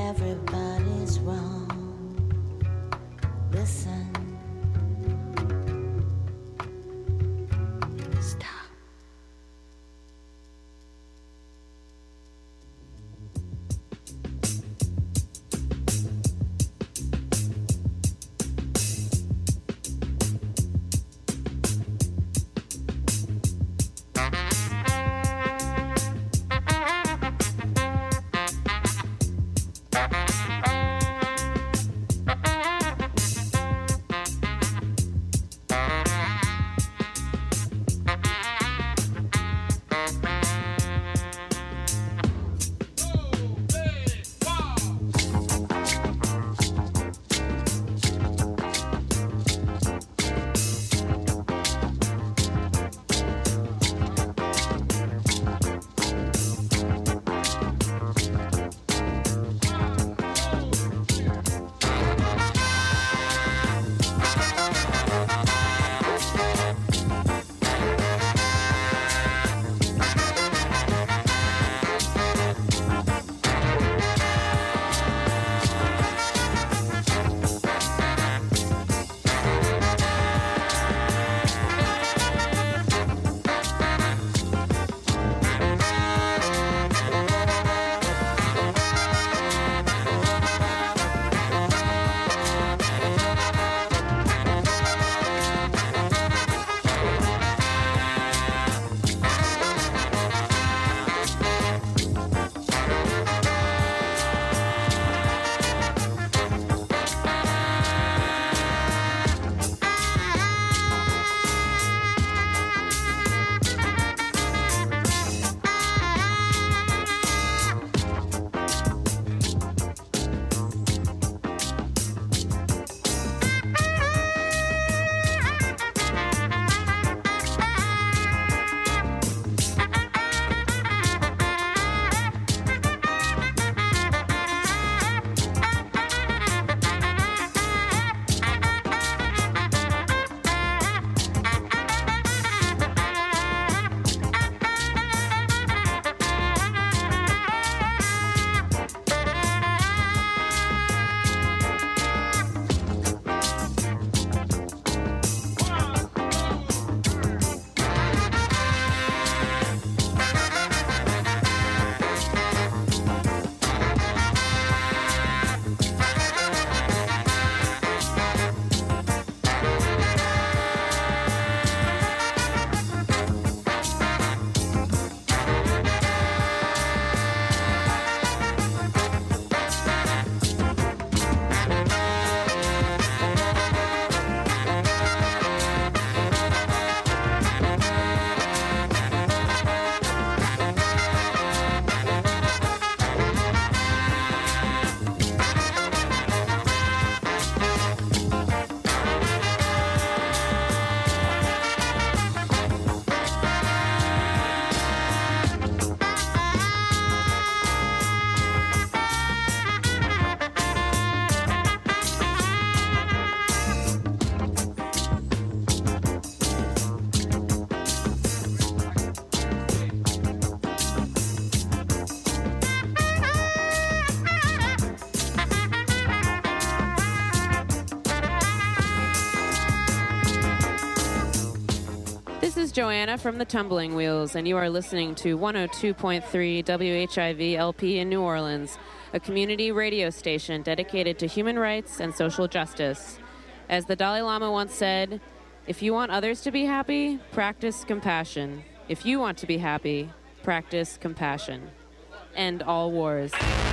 everybody's wrong. Listen. Stop. Joanna from the Tumbling Wheels, and you are listening to 102.3 WHIV LP in New Orleans, a community radio station dedicated to human rights and social justice. As the Dalai Lama once said, if you want others to be happy, practice compassion. If you want to be happy, practice compassion. End all wars.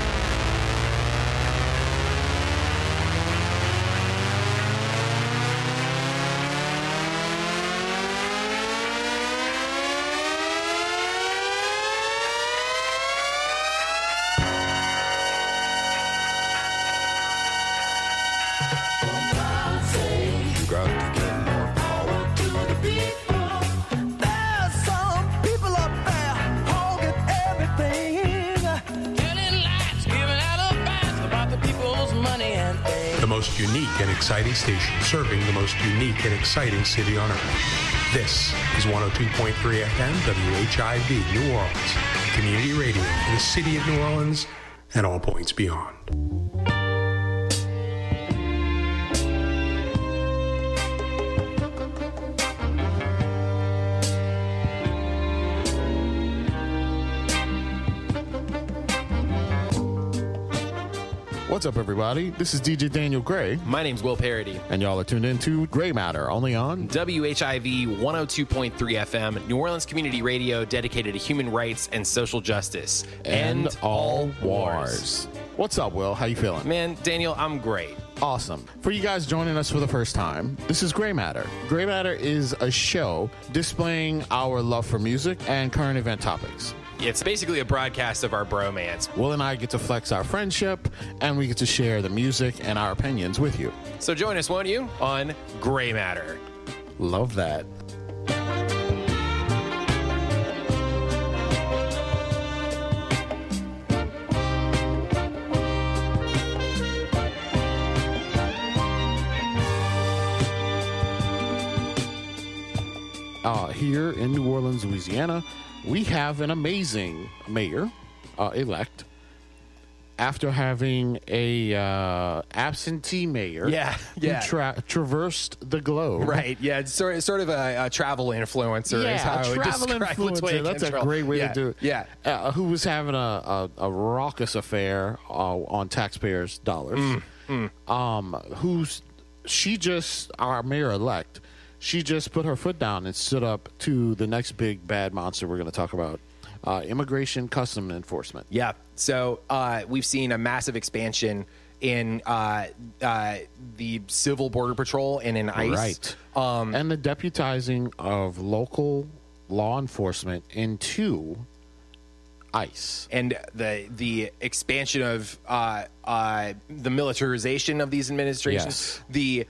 Unique and exciting station serving the most unique and exciting city on earth. This is 102.3 FM WHIV New Orleans, community radio for the city of New Orleans and all points beyond. What's up, everybody? This is DJ Daniel Gray. My name's Will Parody. And y'all are tuned into Gray Matter, only on WHIV 102.3 FM, New Orleans Community Radio, dedicated to human rights and social justice. End All Wars. What's up, Will? How you feeling? Man, Daniel, I'm great. Awesome. For you guys joining us for the first time, this is Gray Matter. Gray Matter is a show displaying our love for music and current event topics. It's basically a broadcast of our bromance. Will and I get to flex our friendship, and we get to share the music and our opinions with you. So join us, won't you, on Gray Matter. Love that. Here in New Orleans, Louisiana, we have an amazing mayor elect after having a absentee mayor who traversed the globe. Right, yeah, it's sort of a travel influencer. Yeah, is how a travel influencer. That's a great way to do it. Yeah. Who was having a raucous affair on taxpayers' dollars. She just, our mayor-elect, she just put her foot down and stood up to the next big bad monster we're going to talk about, immigration custom enforcement. Yeah. So we've seen a massive expansion in the Civil Border Patrol and in ICE. Right. And the deputizing of local law enforcement into ICE. And the expansion of the militarization of these administrations. Yes. The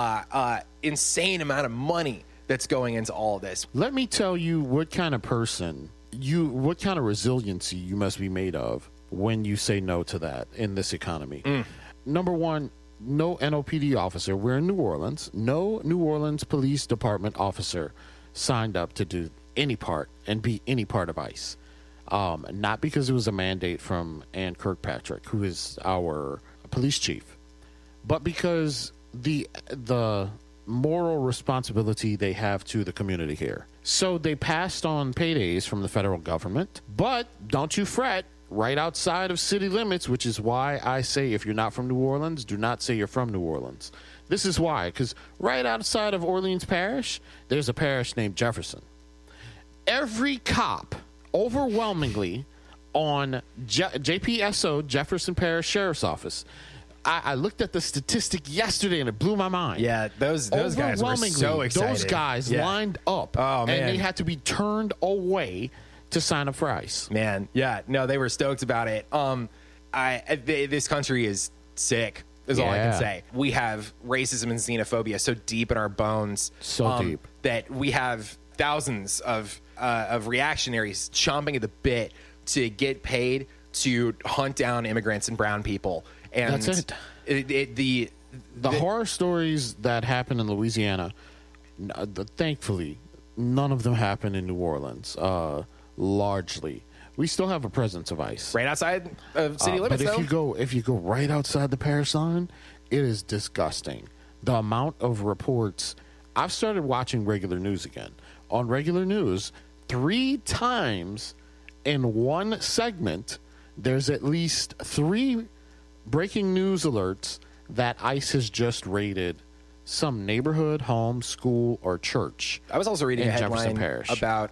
insane amount of money that's going into all of this. Let me tell you what kind of person what kind of resiliency you must be made of when you say no to that in this economy. Number one, no NOPD officer. We're in New Orleans. No New Orleans Police Department officer signed up to do any part and be any part of ICE. Not because it was a mandate from Ann Kirkpatrick, who is our police chief, but because the moral responsibility they have to the community here. So they passed on paydays from the federal government, but don't you fret, right outside of city limits, which is why I say if you're not from New Orleans, do not say you're from New Orleans. This is why, because right outside of Orleans Parish, there's a parish named Jefferson. Every cop, overwhelmingly, on JPSO, Jefferson Parish Sheriff's Office, I looked at the statistic yesterday and it blew my mind. Yeah, those guys were so excited. Those guys lined up, and they had to be turned away to sign up for ICE. Man, yeah, no, they were stoked about it. This country is sick, is all I can say. We have racism and xenophobia so deep in our bones, deep that we have thousands of reactionaries chomping at the bit to get paid to hunt down immigrants and brown people. And that's it. The horror stories that happen in Louisiana, thankfully, none of them happen in New Orleans. Largely, we still have a presence of ICE right outside of city limits. But if you go right outside the parish line, it is disgusting. The amount of reports. I've started watching regular news again. On regular news, 3 times in one segment, there's at least 3 breaking news alerts that ICE has just raided some neighborhood, home, school, or church. I was also reading a headline Parish about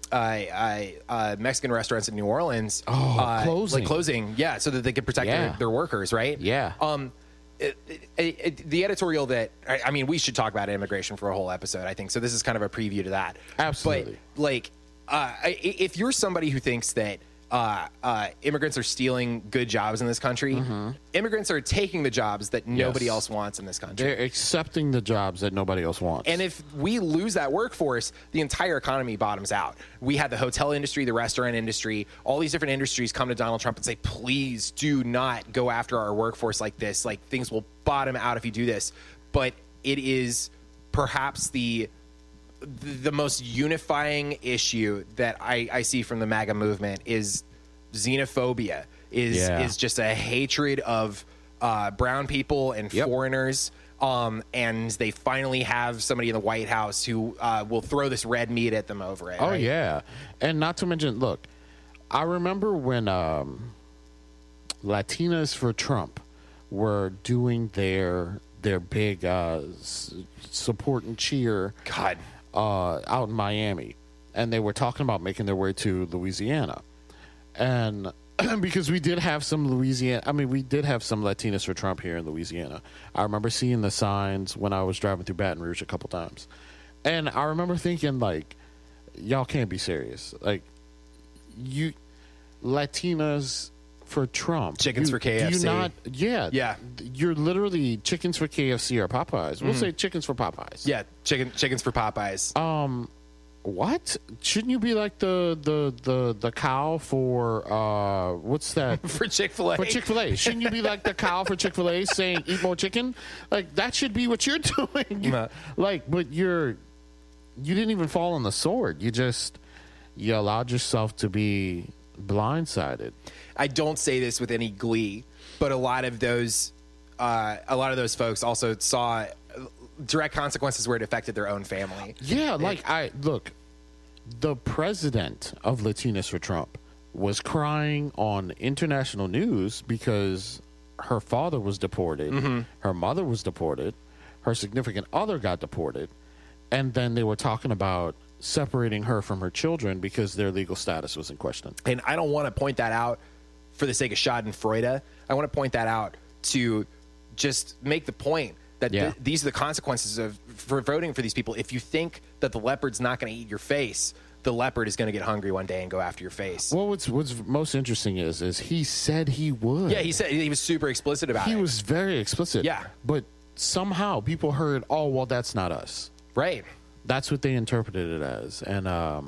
Mexican restaurants in New Orleans closing, so that they could protect their workers, right? Yeah. The editorial that we should talk about immigration for a whole episode, I think. So this is kind of a preview to that. Absolutely. But if you're somebody who thinks that immigrants are stealing good jobs in this country, immigrants are taking the jobs that nobody else wants in this country. They're accepting the jobs that nobody else wants. And if we lose that workforce, the entire economy bottoms out. We had the hotel industry, the restaurant industry, all these different industries come to Donald Trump and say, please do not go after our workforce like this. Like, things will bottom out if you do this. But it is perhaps the most unifying issue that I see from the MAGA movement is xenophobia. is just a hatred of brown people and foreigners. And they finally have somebody in the White House who will throw this red meat at them over it. Oh, right? yeah. And not to mention, look, I remember when Latinas for Trump were doing their big support and cheer God. out in Miami. And they were talking about making their way to Louisiana. And because we did have some Latinas for Trump here in Louisiana. I remember seeing the signs when I was driving through Baton Rouge a couple times. And I remember thinking, like, y'all can't be serious. Like, you Latinas for Trump. Chickens for KFC. Do you not? Yeah. Yeah. You're literally chickens for KFC or Popeyes. We'll say chickens for Popeyes. Yeah, chickens for Popeyes. What? Shouldn't you be like the cow for what's that? For Chick-fil-A. For Chick-fil-A. Shouldn't you be like the cow for Chick-fil-A saying eat more chicken? Like that should be what you're doing. Like, but you didn't even fall on the sword. You allowed yourself to be blindsided. I don't say this with any glee, but a lot of those folks also saw direct consequences where it affected their own family. Yeah, the president of Latinas for Trump was crying on international news because her father was deported, her mother was deported, her significant other got deported, and then they were talking about separating her from her children because their legal status was in question. And I don't want to point that out for the sake of Schadenfreude. I want to point that out to just make the point that these are the consequences for voting for these people. If you think that the leopard's not going to eat your face, the leopard is going to get hungry one day and go after your face. Well, what's most interesting is he said he would. Yeah, he was super explicit about it. He was very explicit. Yeah. But somehow people heard, oh, well, that's not us. Right. That's what they interpreted it as. And,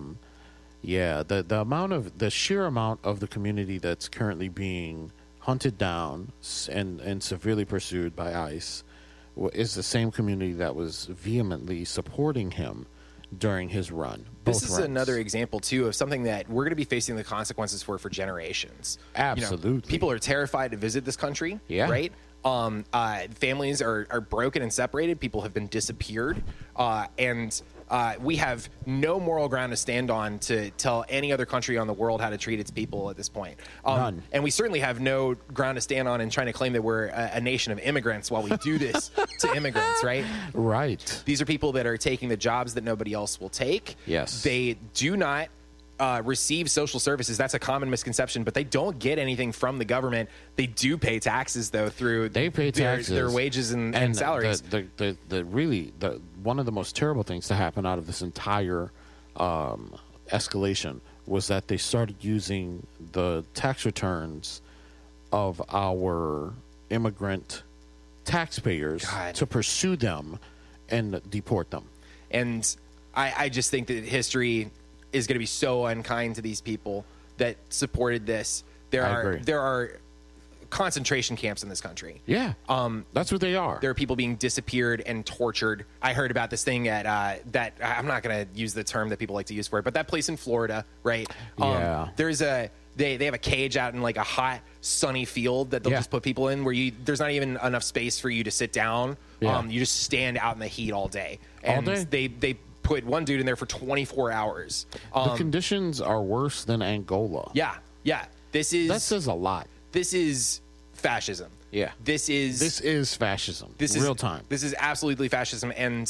the sheer amount of the community that's currently being hunted down and severely pursued by ICE is the same community that was vehemently supporting him during his run. This is another example, too, of something that we're going to be facing the consequences for generations. Absolutely. People are terrified to visit this country, right? Families are broken and separated. People have been disappeared. And we have no moral ground to stand on to tell any other country on the world how to treat its people at this point. None. And we certainly have no ground to stand on in trying to claim that we're a nation of immigrants while we do this to immigrants, right? Right. These are people that are taking the jobs that nobody else will take. Yes. They do not receive social services. That's a common misconception, but they don't get anything from the government. They do pay taxes, though, through their wages and salaries. The one of the most terrible things to happen out of this entire escalation was that they started using the tax returns of our immigrant taxpayers to pursue them and deport them. And I just think that history is going to be so unkind to these people that supported this. There are concentration camps in this country. Yeah. That's what they are. There are people being disappeared and tortured. I heard about this thing at that I'm not going to use the term that people like to use for it, but that place in Florida, right? There's they have a cage out in like a hot sunny field that they'll just put people in where there's not even enough space for you to sit down. You just stand out in the heat all day. And they put one dude in there for 24 hours. The conditions are worse than Angola. Yeah. That says a lot. This is fascism. Yeah. This is fascism. This real is time. This is absolutely fascism, and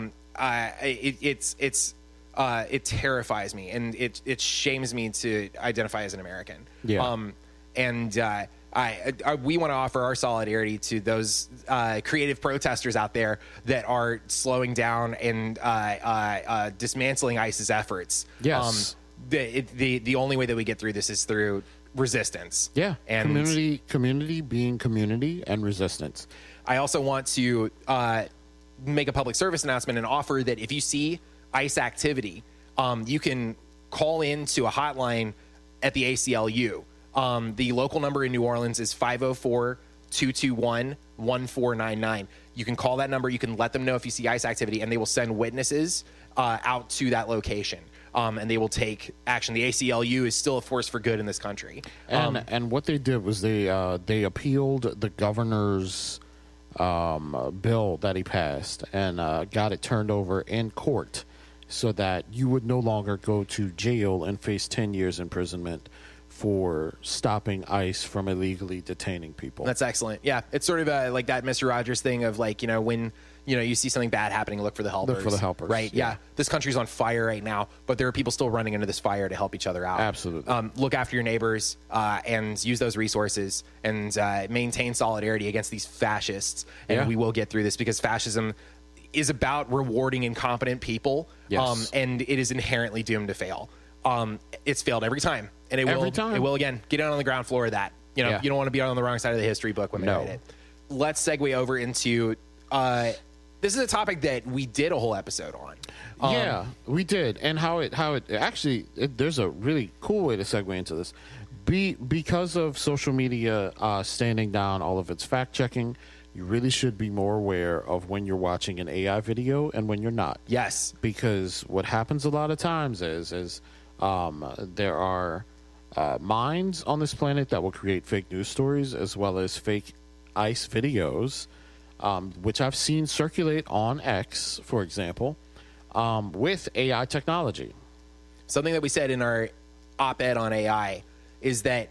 it terrifies me, and it shames me to identify as an American. Yeah. We want to offer our solidarity to those creative protesters out there that are slowing down and dismantling ICE's efforts. Yes. The only way that we get through this is through resistance. Yeah. And community being community and resistance. I also want to make a public service announcement and offer that if you see ICE activity, you can call in to a hotline at the ACLU. The local number in New Orleans is 504-221-1499. You can call that number. You can let them know if you see ICE activity, and they will send witnesses out to that location. and they will take action. The ACLU is still a force for good in this country. And what they did was they appealed the governor's bill that he passed and got it turned over in court so that you would no longer go to jail and face 10 years imprisonment for stopping ICE from illegally detaining people. That's excellent. Yeah, it's sort of like that Mr. Rogers thing of like, when you see something bad happening, look for the helpers. Look for the helpers. Right, yeah. This country's on fire right now, but there are people still running into this fire to help each other out. Absolutely. Look after your neighbors and use those resources and maintain solidarity against these fascists. And we will get through this because fascism is about rewarding incompetent people. Yes. And it is inherently doomed to fail. It's failed every time. And it will again. Get out on the ground floor of that. You don't want to be on the wrong side of the history book when they write it. Let's segue over into this is a topic that we did a whole episode on. Yeah, we did. And how it actually there's a really cool way to segue into this. Because of social media standing down all of its fact checking, you really should be more aware of when you're watching an AI video and when you're not. Yes. Because what happens a lot of times is there are minds on this planet that will create fake news stories as well as fake ICE videos, which I've seen circulate on X, for example, with AI technology. Something that we said in our op-ed on AI is that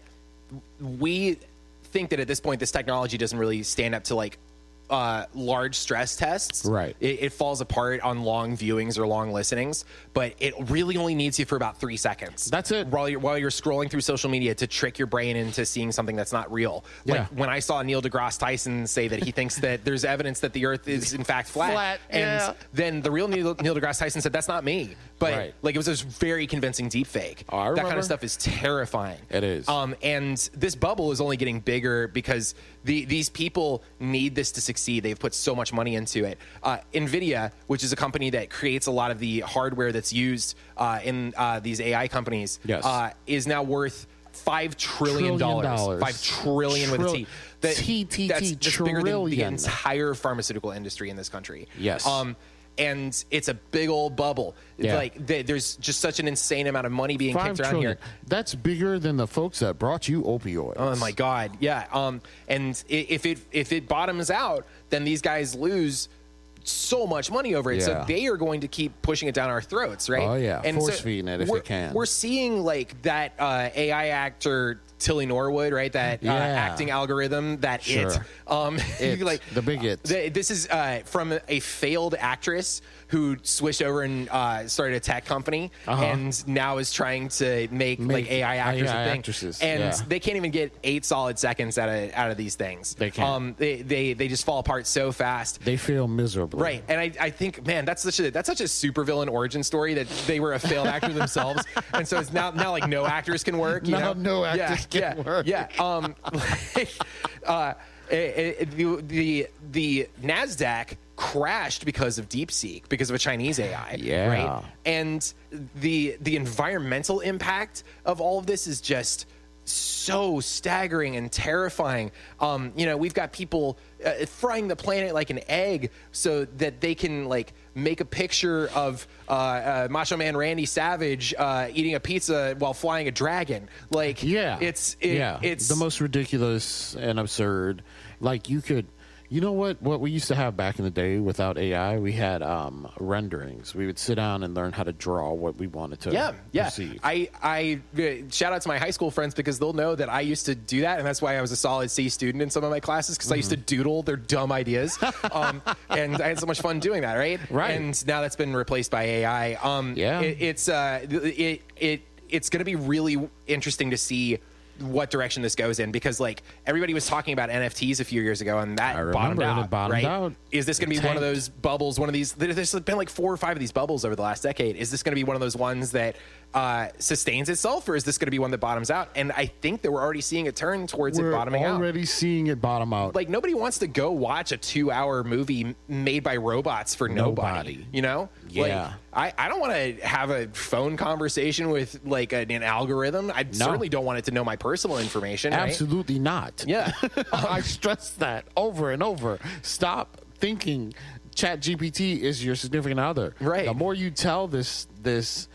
we think that at this point this technology doesn't really stand up to like large stress tests. Right. It falls apart on long viewings or long listenings, but it really only needs you for about 3 seconds. That's it. While you're scrolling through social media to trick your brain into seeing something that's not real. Like when I saw Neil deGrasse Tyson say that he thinks that there's evidence that the Earth is in fact flat. And then the real Neil deGrasse Tyson said, that's not me. But like it was a very convincing deep fake. Oh, I remember. That kind of stuff is terrifying. It is. And this bubble is only getting bigger because these people need this to succeed. They've put so much money into it. NVIDIA, which is a company that creates a lot of the hardware that's used in these AI companies, is now worth $5 trillion. $5 trillion with a T. That's bigger than the entire pharmaceutical industry in this country. Yes. And it's a big old bubble. Yeah. Like there's just such an insane amount of money being kicked around here. That's bigger than the folks that brought you opioids. Oh my God, yeah. And if it bottoms out, then these guys lose so much money over it. Yeah. So they are going to keep pushing it down our throats, right? Oh yeah, and force feeding it if it can. We're seeing like that AI actor Tilly Norwood, right? That acting algorithm, that It. like the big it. This is from a failed actress who switched over and started a tech company and now is trying to make like AI actors a thing. Actresses. And they can't even get 8 solid seconds out of these things. They can't. They just fall apart so fast. They fail miserably. Right. And I think, man, that's such a supervillain origin story that they were a failed actor themselves. And so it's now like no actors can work. You know? No actors can work. Yeah. The NASDAQ crashed because of DeepSeek, because of a Chinese AI. Yeah. Right. And the environmental impact of all of this is just so staggering and terrifying. We've got people frying the planet like an egg so that they can like make a picture of Macho Man Randy Savage eating a pizza while flying a dragon. Like, it's the most ridiculous and absurd. Like you know what we used to have back in the day without AI? We had renderings. We would sit down and learn how to draw what we wanted to perceive. I shout out to my high school friends because they'll know that I used to do that, and that's why I was a solid C student in some of my classes, because I used to doodle their dumb ideas, and I had so much fun doing that. Right. And now that's been replaced by AI. It's going to be really interesting to see what direction this goes in, because like everybody was talking about NFTs a few years ago and that bottomed out. Is this going to be one of those bubbles, one of these, there's been like 4 or 5 of these bubbles over the last decade. Is this going to be one of those ones that sustains itself, or is this going to be one that bottoms out? And I think that we're already seeing a turn towards it bottoming out. We're already seeing it bottom out. Like nobody wants to go watch a 2-hour movie made by robots for nobody. You know? Yeah. Like, I don't want to have a phone conversation with like an algorithm. I certainly don't want it to know my personal information. Absolutely not. Yeah. I stress that over and over. Stop thinking ChatGPT is your significant other. Right. The more you tell this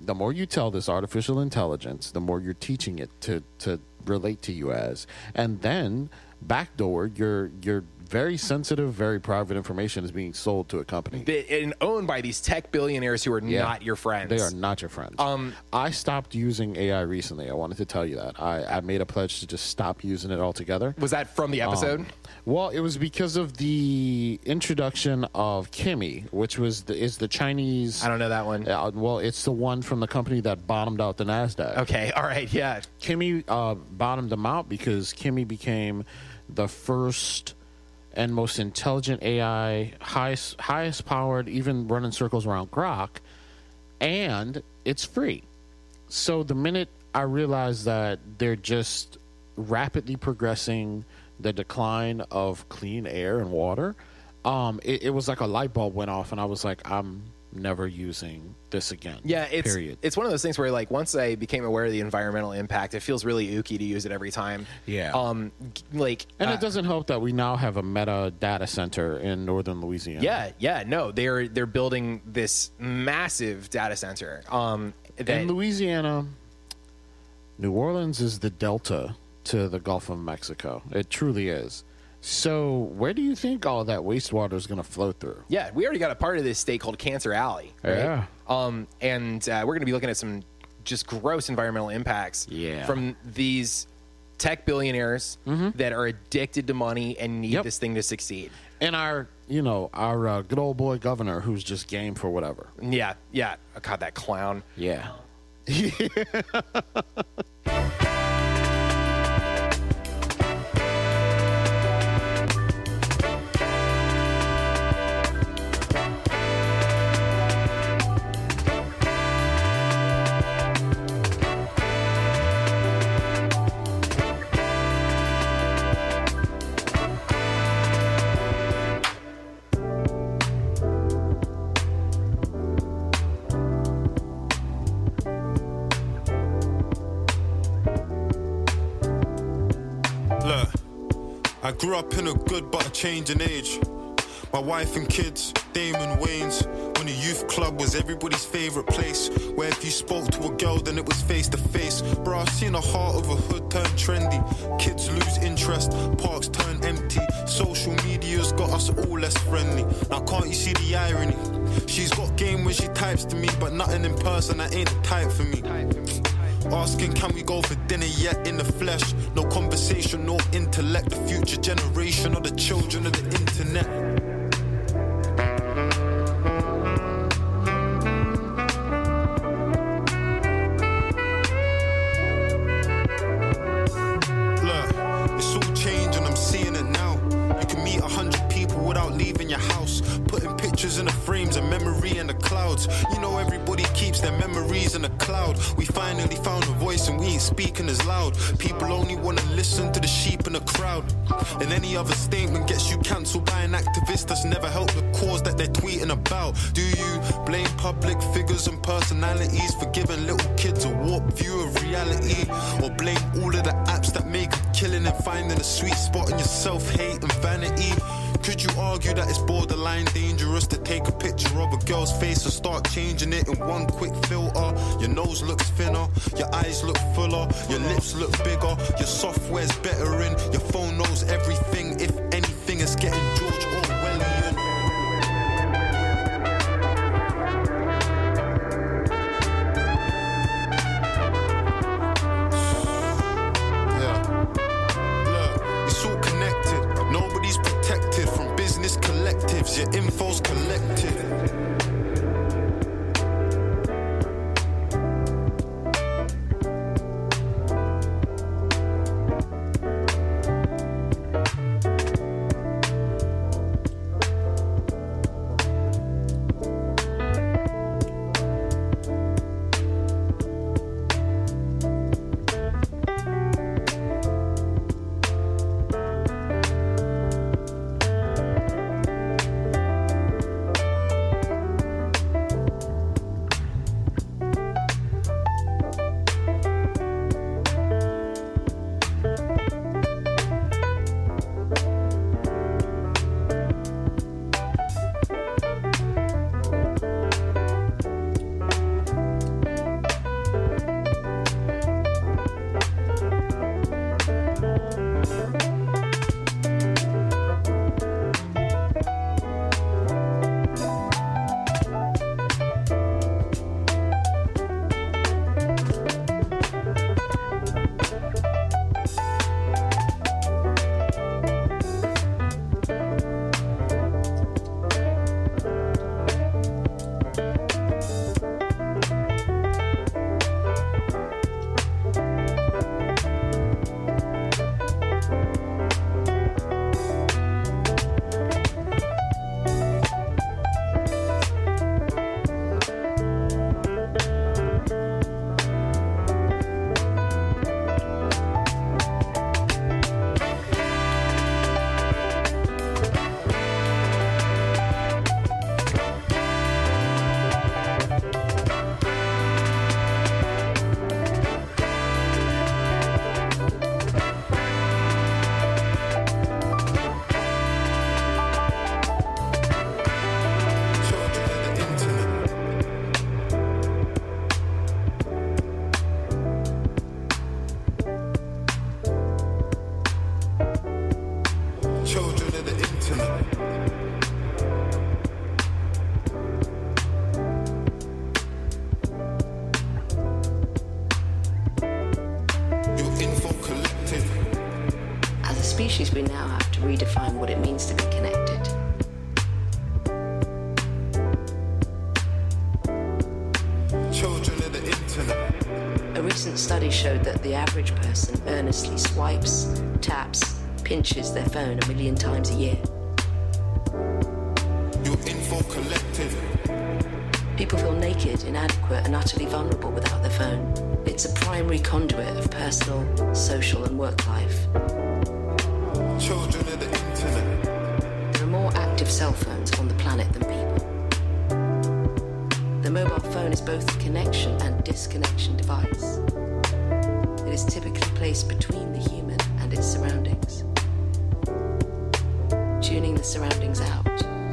the more you tell this artificial intelligence, the more you're teaching it to relate to you as. And then backdoor, your very sensitive, very private information is being sold to a company. And owned by these tech billionaires who are not your friends. They are not your friends. I stopped using AI recently. I wanted to tell you that. I made a pledge to just stop using it altogether. Was that from the episode? Well, it was because of the introduction of Kimi, which is the Chinese... I don't know that one. Well, it's the one from the company that bottomed out the NASDAQ. Okay, all right, yeah. Kimi bottomed them out because Kimi became the first and most intelligent AI, highest powered, even running circles around Grok, and it's free. So the minute I realized that they're just rapidly progressing the decline of clean air and water, it was like a light bulb went off, and I was like, I'm never using this again. Yeah, period. It's one of those things where, like, once I became aware of the environmental impact, it feels really ooky to use it every time. Yeah. And it doesn't help that we now have a Meta data center in northern Louisiana. Yeah, no, they're building this massive data center. In Louisiana, New Orleans is the delta to the Gulf of Mexico. It truly is. So where do you think all that wastewater is going to flow through? Yeah, we already got a part of this state called Cancer Alley, right? Yeah. And we're going to be looking at some just gross environmental impacts from these tech billionaires that are addicted to money and need this thing to succeed. And our good old boy governor who's just game for whatever. Yeah. God, that clown. Yeah. I grew up in a good but a changing age. My wife and kids, Damon Wayans. When the youth club was everybody's favourite place, where if you spoke to a girl then it was face to face. Bro, I've seen the heart of a hood turn trendy. Kids lose interest, parks turn empty. Social media's got us all less friendly. Now can't you see the irony? She's got game when she types to me, but nothing in person, that ain't the type for me. Asking can we go for dinner yet in the flesh? No conversation, no intellect. The future generation are the children of the internet. Look, it's all changing, I'm seeing it now. You can meet 100 people without leaving your house, putting pictures in the frames and memory in the clouds. You know everybody keeps their memories in the cloud. We finally found a voice and we ain't speaking as loud. People only want to listen to the sheep in the crowd. And any other statement gets you cancelled by an activist that's never helped the cause that they're tweeting about. Do you blame public figures and personalities for giving little kids a warped view of reality? Or blame all of the apps that make a killing and finding a sweet spot in your self-hate and vanity? Could you argue that it's borderline dangerous to take a picture of a girl's face and start changing it in one quick filter? Your nose looks thinner, your eyes look fuller, your lips look bigger, your software's better in, your phone knows everything. If anything, it's getting George Orwellian. Your info's collected. Children of the internet. Your info collective. As a species, we now have to redefine what it means to be connected. Children of the internet. A recent study showed that the average person earnestly swipes, taps, pinches their phone 1 million times a year. Your info collective. People feel naked, inadequate, and utterly vulnerable without their phone. It's a primary conduit of personal, social, and work life. Children of the internet. There are more active cell phones on the planet than people. The mobile phone is both a connection and disconnection device. It is typically placed between the human and its surroundings, tuning the surroundings out.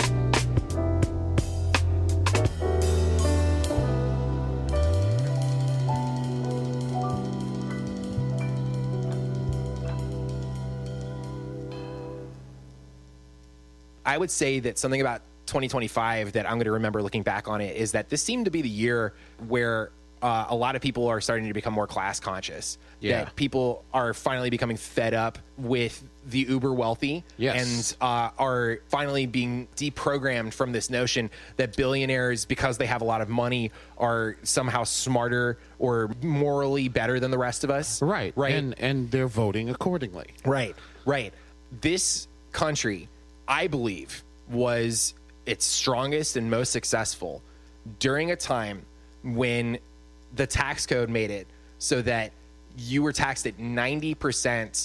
I would say that something about 2025 that I'm going to remember looking back on it is that this seemed to be the year where a lot of people are starting to become more class conscious. Yeah. That people are finally becoming fed up with the uber wealthy. Yes. And are finally being deprogrammed from this notion that billionaires, because they have a lot of money, are somehow smarter or morally better than the rest of us. Right. And they're voting accordingly. Right. This country, I believe, was its strongest and most successful during a time when the tax code made it so that you were taxed at 90%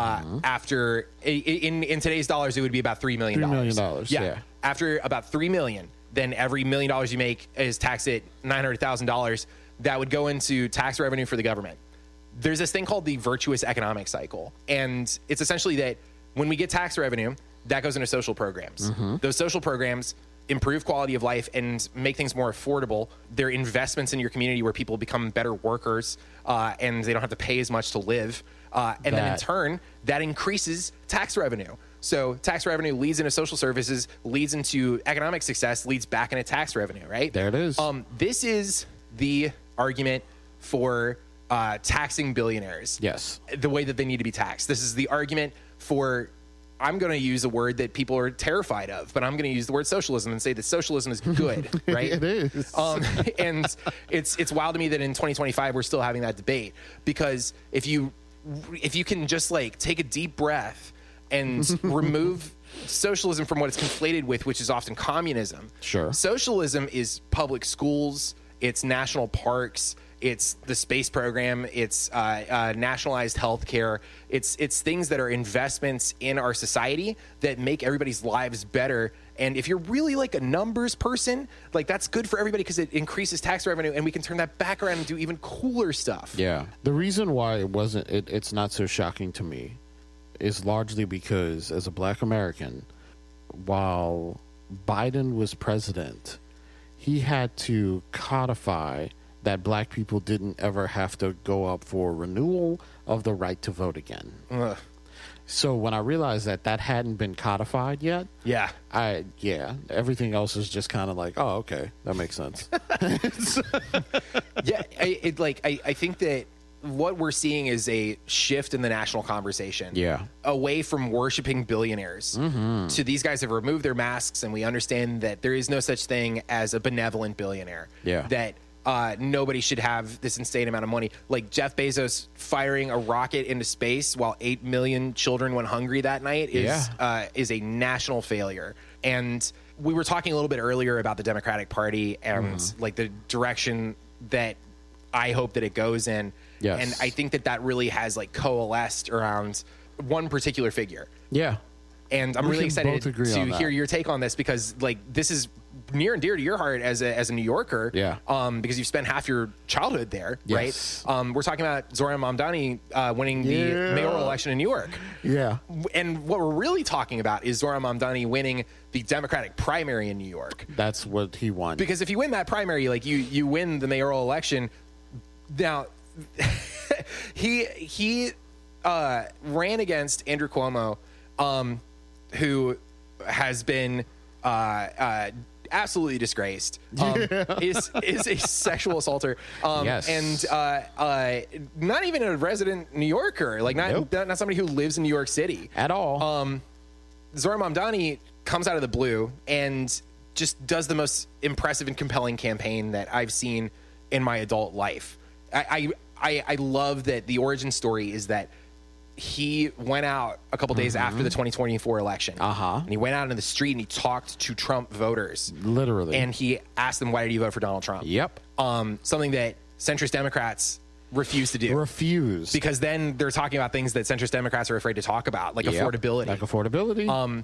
after, in today's dollars, it would be about $3 million. $3 million, yeah. After about $3 million, then every $1 million you make is taxed at $900,000. That would go into tax revenue for the government. There's this thing called the virtuous economic cycle. And it's essentially that when we get tax revenue, that goes into social programs. Those social programs improve quality of life and make things more affordable. They're investments in your community where people become better workers and they don't have to pay as much to live. And then in turn, that increases tax revenue. So tax revenue leads into social services, leads into economic success, leads back into tax revenue, right? There it is. This is the argument for taxing billionaires. Yes. The way that they need to be taxed. This is the argument for, I'm going to use a word that people are terrified of, but I'm going to use the word socialism and say that socialism is good, right? It is. And it's wild to me that in 2025 we're still having that debate, because if you can just like take a deep breath and remove socialism from what it's conflated with, which is often communism. Sure. Socialism is public schools, it's national parks, it's the space program, it's nationalized health care. It's things that are investments in our society that make everybody's lives better. And if you're really like a numbers person, like that's good for everybody because it increases tax revenue and we can turn that back around and do even cooler stuff. Yeah. The reason why it's not so shocking to me is largely because as a Black American, while Biden was president, he had to codify that Black people didn't ever have to go up for renewal of the right to vote again. Ugh. So when I realized that hadn't been codified yet, everything else is just kind of like, oh, okay, that makes sense. I think that what we're seeing is a shift in the national conversation. Yeah. Away from worshiping billionaires to these guys have removed their masks, and we understand that there is no such thing as a benevolent billionaire. Yeah. That nobody should have this insane amount of money. Like Jeff Bezos firing a rocket into space while 8 million children went hungry that night is a national failure. And we were talking a little bit earlier about the Democratic Party and like the direction that I hope that it goes in. Yes. And I think that really has like coalesced around one particular figure. Yeah. And I'm We really can excited both agree to on that. hear your take on this, because like this is near and dear to your heart as a New Yorker. Yeah. Because you've spent half your childhood there, Yes. right? We're talking about Zohran Mamdani winning the mayoral election in New York. Yeah. And what we're really talking about is Zohran Mamdani winning the Democratic primary in New York. That's what he won. Because if you win that primary, like you win the mayoral election. Now, he ran against Andrew Cuomo who has been absolutely disgraced, is a sexual assaulter, Yes. and not even a resident New Yorker, like not somebody who lives in New York City At all. Zohran Mamdani comes out of the blue and just does the most impressive and compelling campaign that I've seen in my adult life. I love that the origin story is that he went out a couple days after the 2024 election. And he went out in the street and he talked to Trump voters. Literally. And he asked them, why did you vote for Donald Trump? Yep. Something that centrist Democrats refuse to do. Refuse. Because then they're talking about things that centrist Democrats are afraid to talk about, like affordability. Like affordability.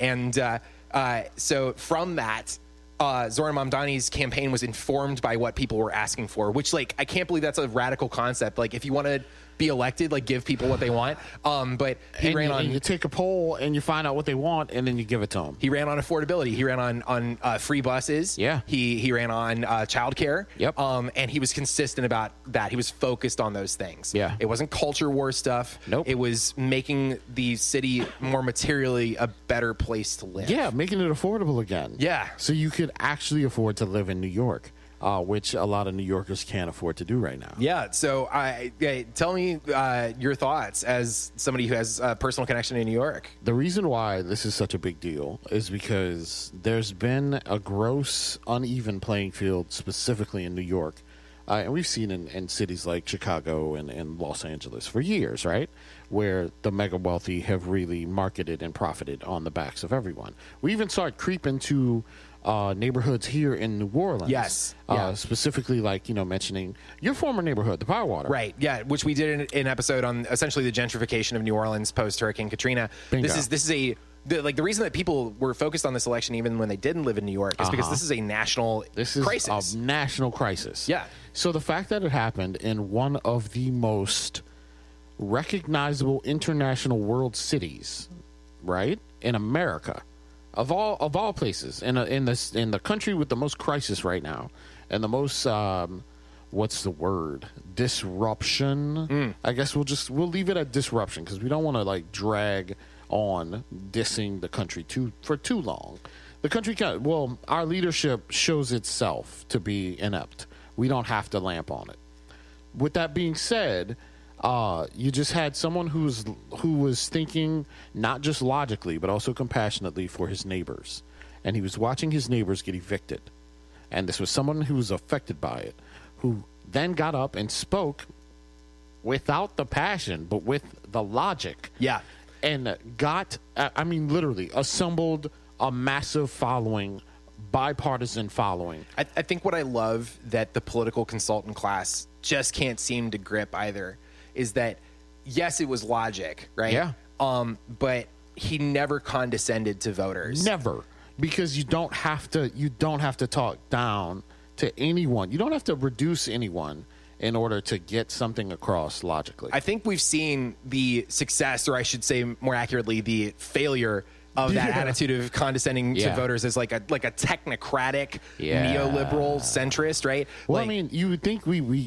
So from that, Zohran Mamdani's campaign was informed by what people were asking for, which, like, I can't believe that's a radical concept. Like, if you want to be elected, like, give people what they want. But he ran on. You take a poll and you find out what they want, and then you give it to them. He ran on affordability. He ran on free buses. Yeah. He ran on childcare. Yep. And he was consistent about that. He was focused on those things. Yeah. It wasn't culture war stuff. Nope. It was making the city more materially a better place to live. Yeah, making it affordable again. Yeah. So you could actually afford to live in New York, which a lot of New Yorkers can't afford to do right now. Yeah. So tell me your thoughts as somebody who has a personal connection in New York. The reason why this is such a big deal is because there's been a gross, uneven playing field, specifically in New York. And we've seen in cities like Chicago and Los Angeles for years, right? Where the mega wealthy have really marketed and profited on the backs of everyone. We even saw it creep into neighborhoods here in New Orleans. Yes. Specifically, like, mentioning your former neighborhood, the Powerwater. Right. Yeah. Which we did an episode on essentially the gentrification of New Orleans post Hurricane Katrina. Bingo. This is the reason that people were focused on this election, even when they didn't live in New York, is because this is a national crisis. A national crisis. Yeah. So the fact that it happened in one of the most recognizable international world cities, right, in America, of all places, in the country with the most crisis right now, and the most what's the word, disruption. I guess we'll leave it at disruption, because we don't want to like drag on dissing the country for too long. The country our leadership shows itself to be inept. We don't have to lamp on it. With that being said, you just had someone who was thinking not just logically, but also compassionately for his neighbors. And he was watching his neighbors get evicted. And this was someone who was affected by it, who then got up and spoke without the passion, but with the logic. Yeah. And literally assembled a massive following, bipartisan following. I think what I love that the political consultant class just can't seem to grip either is that, yes, it was logic, right? Yeah. But he never condescended to voters. Never. Because you don't have to talk down to anyone. You don't have to reduce anyone in order to get something across logically. I think we've seen the success, or I should say more accurately, the failure of that attitude of condescending to voters as like a technocratic neoliberal centrist, right? Well, you would think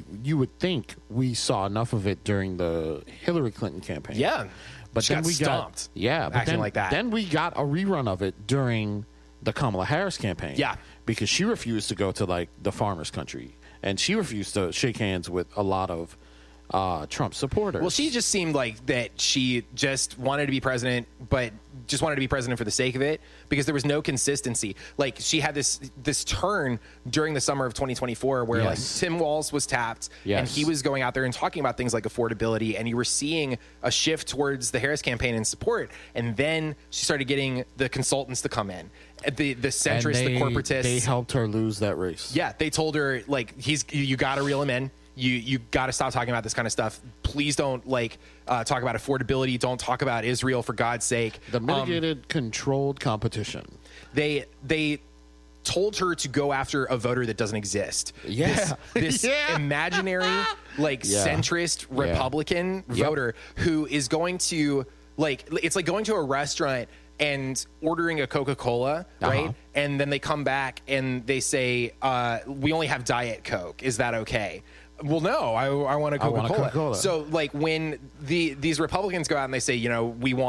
we saw enough of it during the Hillary Clinton campaign. Yeah. But she then got we stomped. Acting like that. Then we got a rerun of it during the Kamala Harris campaign. Yeah. Because she refused to go to like the farmers' country, and she refused to shake hands with a lot of Trump supporters. Well, she just seemed like that she just wanted to be president, but just wanted to be president for the sake of it, because there was no consistency. Like, she had this turn during the summer of 2024 where like Tim Walz was tapped, and he was going out there and talking about things like affordability, and you were seeing a shift towards the Harris campaign and support. And then she started getting the consultants to come in, the centrists, the corporatists. They helped her lose that race. Yeah, they told her, like, you got to reel him in. You got to stop talking about this kind of stuff. Please don't talk about affordability. Don't talk about Israel, for God's sake. The mitigated, controlled competition. They told her to go after a voter that doesn't exist. Yeah. This imaginary centrist Republican voter who is going to it's like going to a restaurant and ordering a Coca-Cola, right? And then they come back and they say, we only have Diet Coke. Is that okay? Well, no, I want a Coca-Cola. Coca-Cola. So, like, when these Republicans go out and they say, we want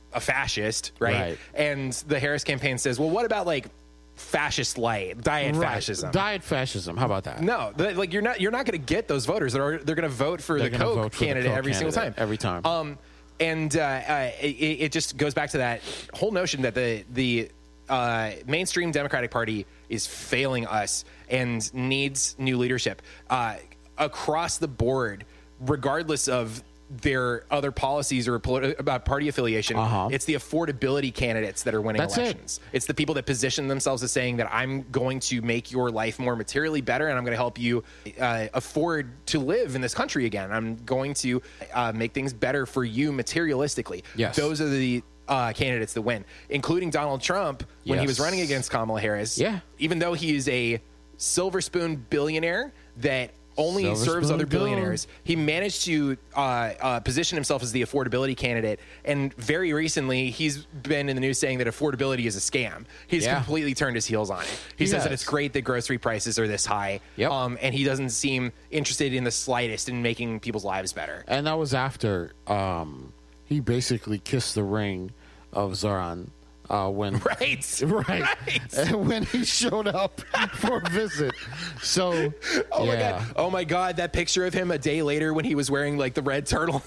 a fascist, right? And the Harris campaign says, well, what about like fascist light, diet fascism? Diet fascism. How about that? No, like you're not going to get those voters. They're going to vote for the Koch candidate every single time. Every time. And it just goes back to that whole notion that the mainstream Democratic Party is failing us and needs new leadership across the board, regardless of their other policies or about party affiliation. It's the affordability candidates that are winning elections. It's the people that position themselves as saying that I'm going to make your life more materially better, and I'm going to help you afford to live in this country again. I'm going to make things better for you materialistically. Yes. Those are the candidates that win, including Donald Trump when he was running against Kamala Harris. Yeah. Even though he is a silver spoon billionaire that only serves other billionaires, he managed to position himself as the affordability candidate. And very recently, he's been in the news saying that affordability is a scam. He's completely turned his heels on it. He says that it's great that grocery prices are this high. And he doesn't seem interested in the slightest in making people's lives better. And that was after he basically kissed the ring of Zoran. When when he showed up for a visit. So oh my god, that picture of him a day later when he was wearing like the red turtle.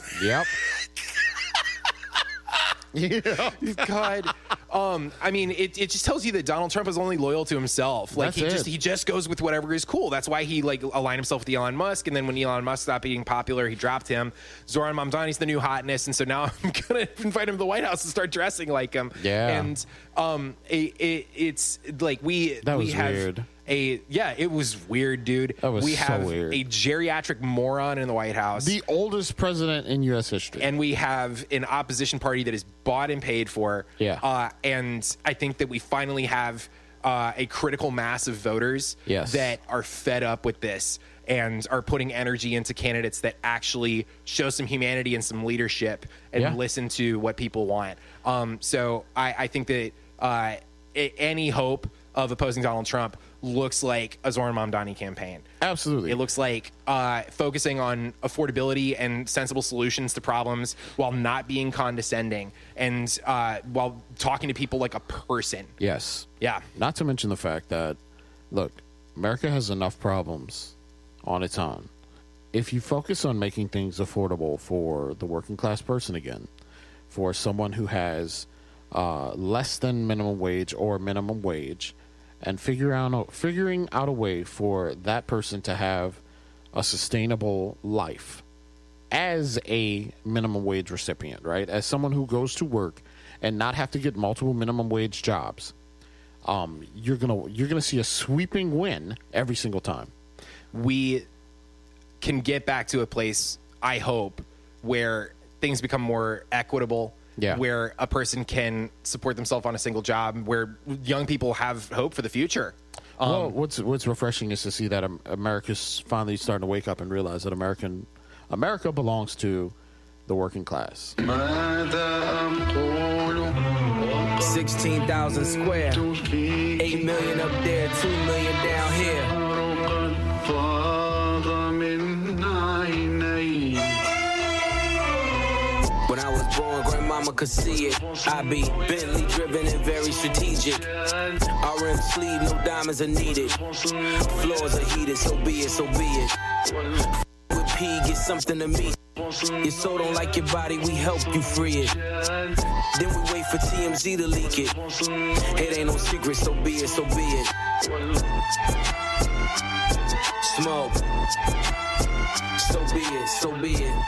God. I mean, it just tells you that Donald Trump is only loyal to himself. Like he just goes with whatever is cool. That's why he like aligned himself with Elon Musk, and then when Elon Musk stopped being popular, he dropped him. Zoran Mamdani's the new hotness, and so now I'm gonna invite him to the White House and start dressing like him. And it's like we have weird. It was weird, dude. That was we have weird. a geriatric moron in the White House. The oldest president in U.S. history. And we have an opposition party that is bought and paid for. And I think that we finally have a critical mass of voters that are fed up with this and are putting energy into candidates that actually show some humanity and some leadership and listen to what people want. So I think that any hope of opposing Donald Trump looks like a Zoran Mamdani campaign. Absolutely. It looks like focusing on affordability and sensible solutions to problems while not being condescending and while talking to people like a person. Yes. Yeah. Not to mention the fact that, look, America has enough problems on its own. If you focus on making things affordable for the working class person again, for someone who has less than minimum wage or minimum wage, and figuring out a way for that person to have a sustainable life as a minimum wage recipient, right? As someone who goes to work and not have to get multiple minimum wage jobs, you're gonna see a sweeping win every single time. We can get back to a place, I hope, where things become more equitable. Where a person can support themselves on a single job, where young people have hope for the future. Well, what's refreshing is to see that America's finally starting to wake up and realize that America belongs to the working class. 16,000 square, 8 million up there, 2 million down here. When I was born, grandmama could see it. I be Bentley driven and very strategic. RM sleeve, no diamonds are needed. Floors are heated, so be it, so be it. With P, get something to me. Your soul don't like your body, we help you free it. Then we wait for TMZ to leak it. It ain't no secret, so be it, so be it. Smoke. So be it, so be it.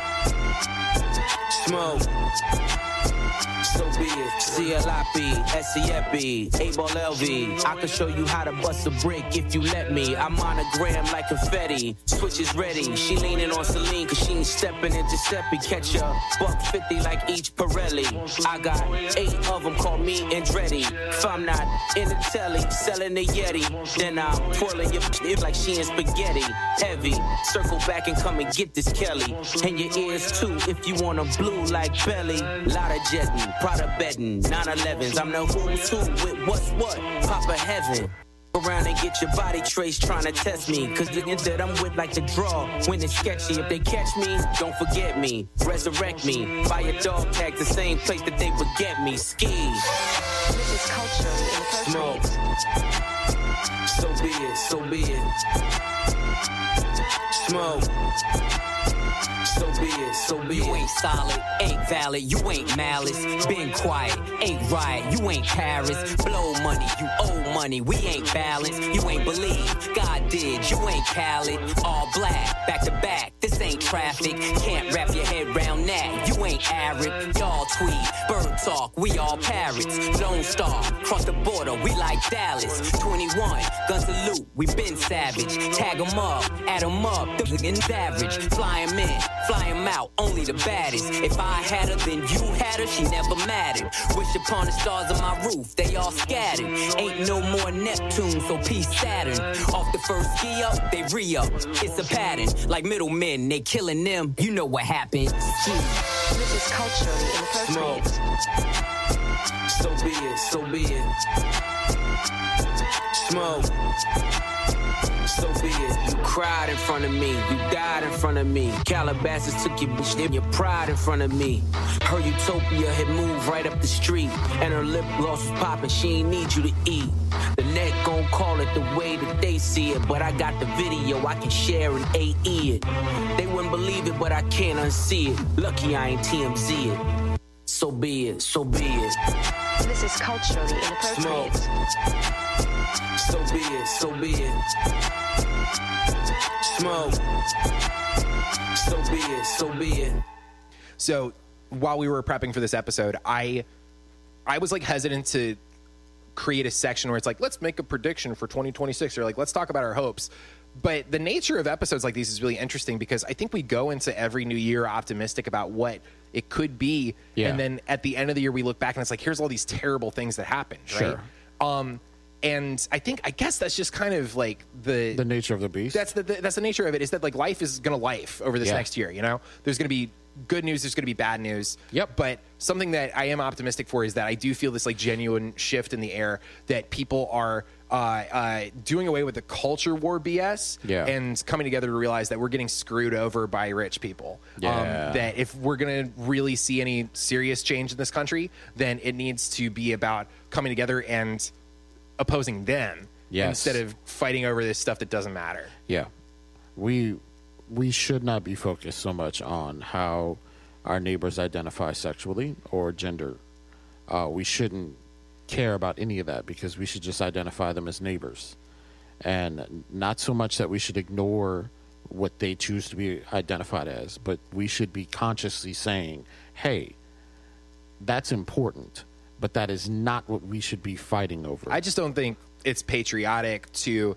Smoke. So be it. CLIP, SEFB, A-Ball LV. I can show you how to bust a brick if you let me. I monogram like confetti. Switch is ready. She leaning on Celine cause she ain't stepping in Giuseppe. Catch a $150 like each Pirelli. I got 8 of them, call me Andretti. If I'm not in the telly, selling the Yeti, then I'm twirling your shit like she in spaghetti. Heavy, circle back and come and get this Kelly. And your ears too if you want a blue like belly. Lot of jetting, Prada betting, 911s. I'm the who's who with what's what. Papa Heaven. around and get your body traced trying to test me. Cause the niggas that I'm with like to draw when it's sketchy. If they catch me, don't forget me. Resurrect me. Buy a dog tag the same place that they would get me. Ski. This is culture in the first Smoke. place. So be it, so be it. Smoke. So be it, so be it. You ain't solid, ain't valid, you ain't malice. Been quiet, ain't right, you ain't Paris. Blow money, you owe money, we ain't balanced. You ain't believe, God did, you ain't Khaled. All black, back to back, this ain't traffic. Can't wrap your head round that, you ain't Arab. Y'all tweet, bird talk, we all parrots. Lone Star, cross the border, we like Dallas. 21, gun salute, we been savage. Tag 'em up, add 'em up, the niggas average. Fly 'em in, fly 'em out, only the baddest. If I had her, then you had her, she never mattered. Wish upon the stars on my roof, they all scattered. Ain't no more Neptune, so peace Saturn. Off the first ski up, they re-up. It's a pattern, like middlemen, they killing them. You know what happened. This is culture in the first Smoke. place. So be it, so be it. Smoke. So be it. You cried in front of me. You died in front of me. Calabasas took your bitch and your pride in front of me. Her utopia had moved right up the street. And her lip gloss was popping. She ain't need you to eat. The net gon' call it the way that they see it. But I got the video I can share and AE it. They wouldn't believe it, but I can't unsee it. Lucky I ain't TMZ it. So be it, so be it. This is culture in the first Smoke. place. So be it, so be it. Smoke. So be it, so be it. So while we were prepping for this episode, I was like hesitant to create a section where it's like, let's make a prediction for 2026, or like, let's talk about our hopes. But the nature of episodes like these is really interesting because I think we go into every new year optimistic about what it could be. Yeah. And then at the end of the year, we look back and it's like, here's all these terrible things that happened. Sure. Right? And I guess that's just kind of like the nature of the beast. That's the nature of it, is that like life is going to life over this next year. You know, there's going to be good news, there's going to be bad news. Yep. But something that I am optimistic for is that I do feel this like genuine shift in the air, that people are doing away with the culture war BS and coming together to realize that we're getting screwed over by rich people. Yeah. That if we're going to really see any serious change in this country, then it needs to be about coming together and opposing them instead of fighting over this stuff that doesn't matter. Yeah. We should not be focused so much on how our neighbors identify sexually or gender. We shouldn't care about any of that because we should just identify them as neighbors. And not so much that we should ignore what they choose to be identified as, but we should be consciously saying, hey, that's important, but that is not what we should be fighting over. I just don't think it's patriotic to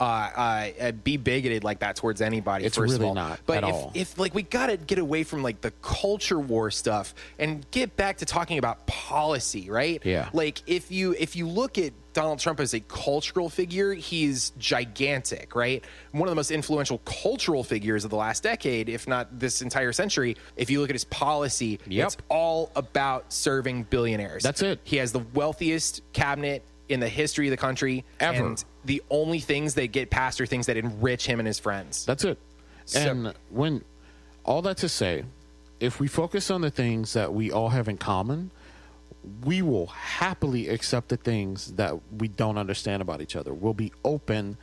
be bigoted like that towards anybody. It's first really of all. not But at all. if like we got to get away from like the culture war stuff and get back to talking about policy, right? Yeah. Like if you look at Donald Trump as a cultural figure, he's gigantic, right? One of the most influential cultural figures of the last decade, if not this entire century. If you look at his policy, it's all about serving billionaires. That's it. He has the wealthiest cabinet in the history of the country Ever. And the only things that get passed are things that enrich him and his friends. That's it. And when all that to say, if we focus on the things that we all have in common, we will happily accept the things that we don't understand about each other. We'll be open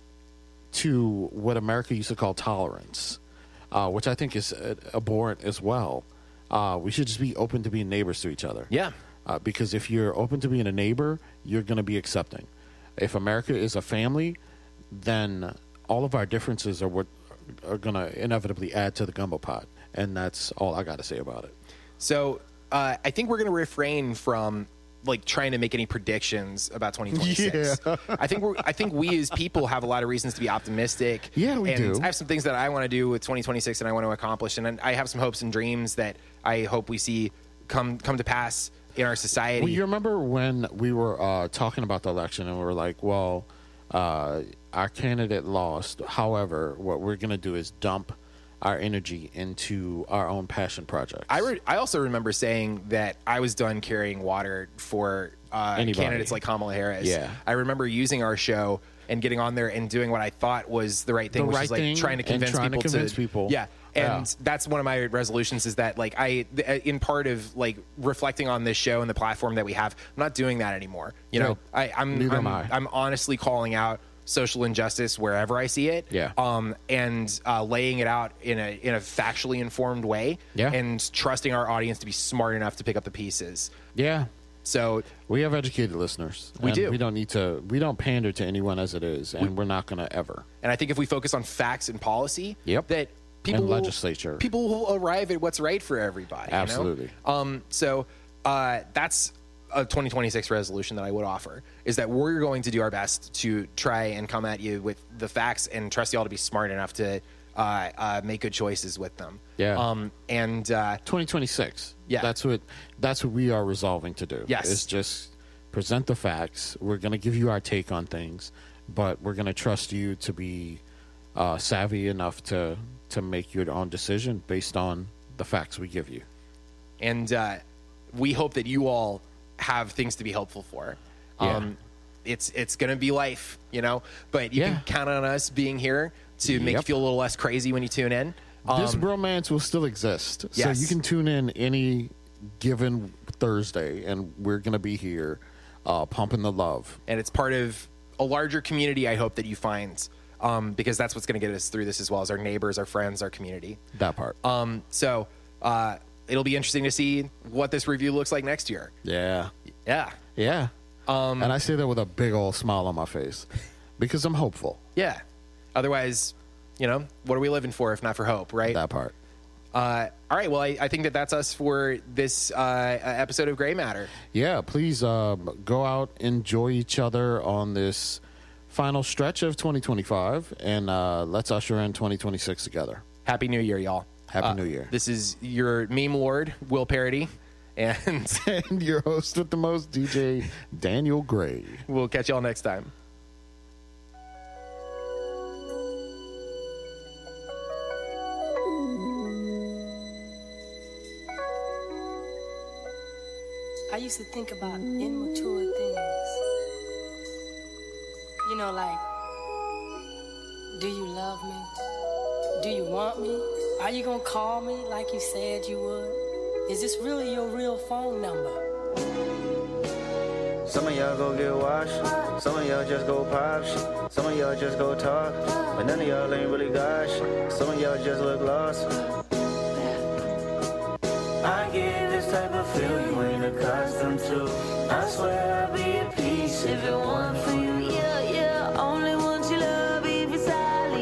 to what America used to call tolerance, which I think is abhorrent as well. We should just be open to being neighbors to each other. Yeah. Because if you're open to being a neighbor, you're going to be accepting. If America is a family, then all of our differences are what are going to inevitably add to the gumbo pot. And that's all I got to say about it. So I think we're going to refrain from like trying to make any predictions about 2026. Yeah. I think we as people have a lot of reasons to be optimistic. Yeah, we do. I have some things that I want to do with 2026 and I want to accomplish, and I have some hopes and dreams that I hope we see come to pass in our society. Well, you remember when we were talking about the election and we were like, well, our candidate lost. However, what we're going to do is dump our energy into our own passion projects. I also remember saying that I was done carrying water for candidates like Kamala Harris. Yeah. I remember using our show and getting on there and doing what I thought was the right thing, The which right is like thing trying to convince and trying to people convince people. Yeah. And Yeah. that's one of my resolutions is that like in part of like reflecting on this show and the platform that we have, I'm not doing that anymore. You know, Neither am I. I'm honestly calling out social injustice wherever I see it. Yeah. And laying it out in a factually informed way. Yeah. And trusting our audience to be smart enough to pick up the pieces. Yeah. So We have educated listeners. We and do. We don't pander to anyone as it is, and we're not going to ever. and I think if we focus on facts and policy, Yep. that people And will, legislature. people will arrive at what's right for everybody. Absolutely. You know? So that's a 2026 resolution that I would offer, is that we're going to do our best to try and come at you with the facts and trust y'all to be smart enough to make good choices with them. Yeah. And 2026. Yeah. That's what we are resolving to do. Yes. Is just present the facts. We're going to give you our take on things, but we're going to trust you to be savvy enough to make your own decision based on the facts we give you. And we hope that you all have things to be helpful for. Yeah. It's going to be life, you know, but you Yeah. can count on us being here to make you Yep. feel a little less crazy when you tune in. This bromance will still exist. Yes. So you can tune in any given Thursday, and we're going to be here pumping the love. And it's part of a larger community, I hope, that you find, because that's what's going to get us through this, as well as our neighbors, our friends, our community. That part. So it'll be interesting to see what this review looks like next year. Yeah. Yeah. Yeah. And I say that with a big old smile on my face because I'm hopeful. Yeah. Otherwise, you know, what are we living for if not for hope, right? That part. All right. Well, I think that's us for this episode of Gray Matter. Yeah, please go out, enjoy each other on this final stretch of 2025, and let's usher in 2026 together. Happy New Year, y'all. Happy New Year. This is your meme lord, Will Parody, and And your host with the most, DJ Daniel Gray. we'll catch y'all next time. I used to think about immature things. You know, like, do you love me? Do you want me? Are you gonna call me like you said you would? Is this really your real phone number? Some of y'all go get washed, some of y'all just go pop shit, some of y'all just go talk, but none of y'all ain't really got shit. Some of y'all just look lost. I get this type of feel you ain't accustomed to. I swear I'll be at peace if it weren't for you. Yeah, yeah, only want your love if it's solid.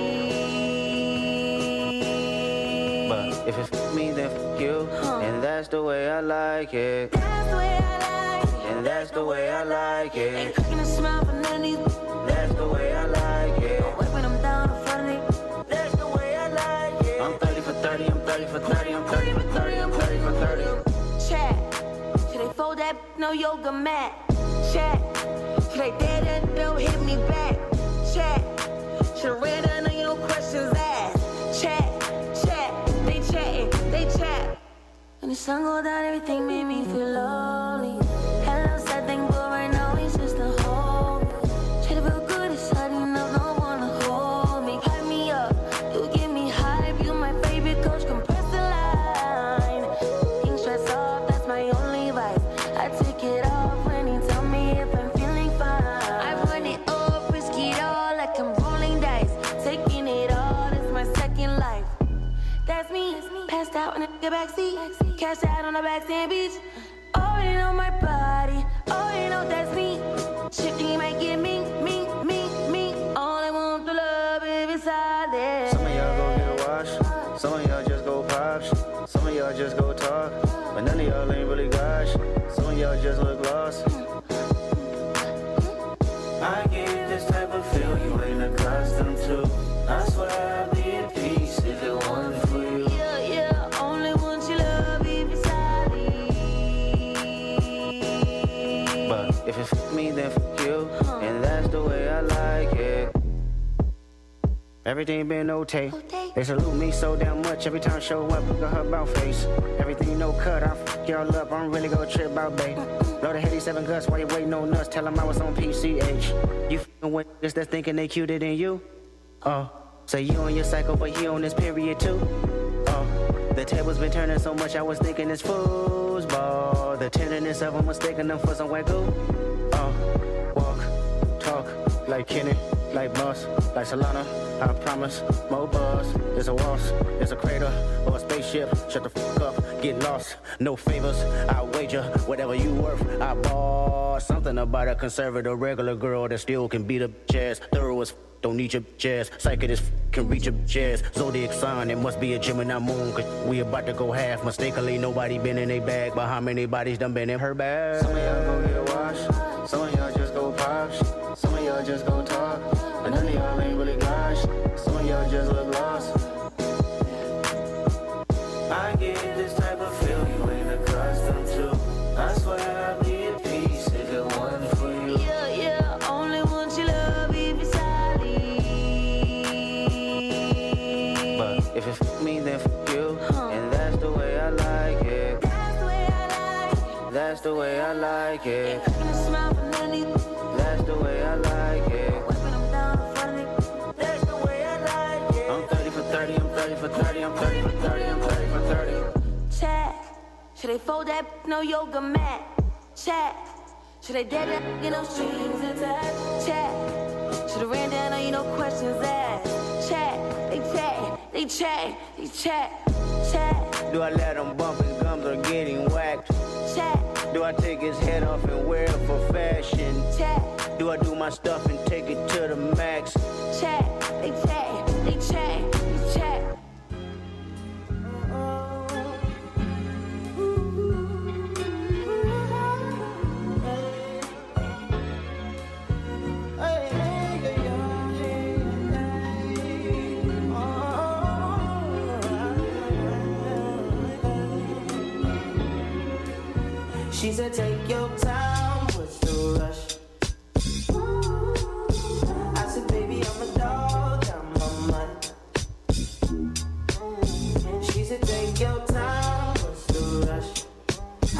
But if it f me, then f you, and that's the way I like it. That's the way I like it. And that's the way I like Ain't it. cooking a smile for none of these. That's the way I like it. Wiping them down in front of me. That's the way I like it. I'm 30 for 30, I'm 30 for 30, I'm 30 for 30, I'm 30 for 30. Chat. Should they fold that no yoga mat? Chat. Should they dead and don't hit me back? Chat. Should have read none of your questions asked. Chat. They chatting, they chat. When the sun go down, everything made me feel lonely. Hello, sad thing, but right now it's just a home. Try to feel good inside, enough, no one to hold me. Hype me up, you give me hype. You my favorite coach, compress the line. King stress off, that's my only vibe. I take it off when he tell me if I'm feeling fine. I run it up, risk it all like I'm rolling dice. Taking it all, it's my second life. That's me, passed out in the backseat. Cashed out on the backstand beach. Already know my body, already know that's me. Shifty might get me. All I want to love if it's solid. Some of y'all go get washed, some of y'all just go pop shit, some of y'all just go talk, but none of y'all ain't really got shit. Some of y'all just look lost. I get this type of feel you ain't accustomed to. I swear I'd be at peace if it weren't for you. Yeah, only want your love if it's solid. But if it f me, then f you, and that's the way I like it. Everything been okay. They salute me so damn much every time I show up. Look at her about face. Everything no cut. I fuck y'all up. I'm really gonna trip out, babe. Blow the heady 7 guts while you waiting on nuts. Tell them I was on PCH. You f***ing with niggas that's thinking they cuter than you. Oh, say you on your cycle, but he on this period too. Oh, the tables been turning so much I was thinking it's foosball. The tenderness of them mistaking them for some wagyu. Oh, walk, talk like Kenny, like Boss, like Solana. I promise, more buzz. It's a waltz, it's a crater, or a spaceship. Shut the fuck up, get lost. No favors, I wager whatever you worth. I bought something about a conservative regular girl that still can beat up jazz. Thorough as don't need your jazz. Psychic as can reach your jazz. Zodiac sign, it must be a Gemini moon. Cause we about to go half. Mistakenly, nobody been in a bag. But how many bodies done been in her bag? Some of y'all gon' get washed. Some of y'all just go pop. Some of y'all just go talk. But none of y'all ain't really gosh. Some of y'all just look lost. I get this type of feel you ain't accustomed to. I swear I'll be at peace if it wasn't for you. Yeah, yeah, only want your love if it's solid. But if it f me, then f you. And that's the way I like it. That's the way I like it. That's the way I like it. Ain't gonna smile for none of That's the way I like it. Wiping them down in front of me. That's the way I like it. I'm 30 for 30, I'm 30 for 30, I'm 30 for 30, I'm 30 for 30. Chat. Should they fold that no yoga mat? Chat. Should they dead that you know strings attached? Chat. Should have ran down on you no questions asked? Chat. They chat. They chat. They chat. Chat. Do I let him bump his gums or getting whacked? Chat. Do I take his head off and wear it for fashion? Chat. Do I do my stuff and take it to the max? Chat. They chat. They chat. They chat. She said, take your time, what's the rush? I said, baby, I'm a dog, I'm a mutt. She said, take your time, what's the rush? I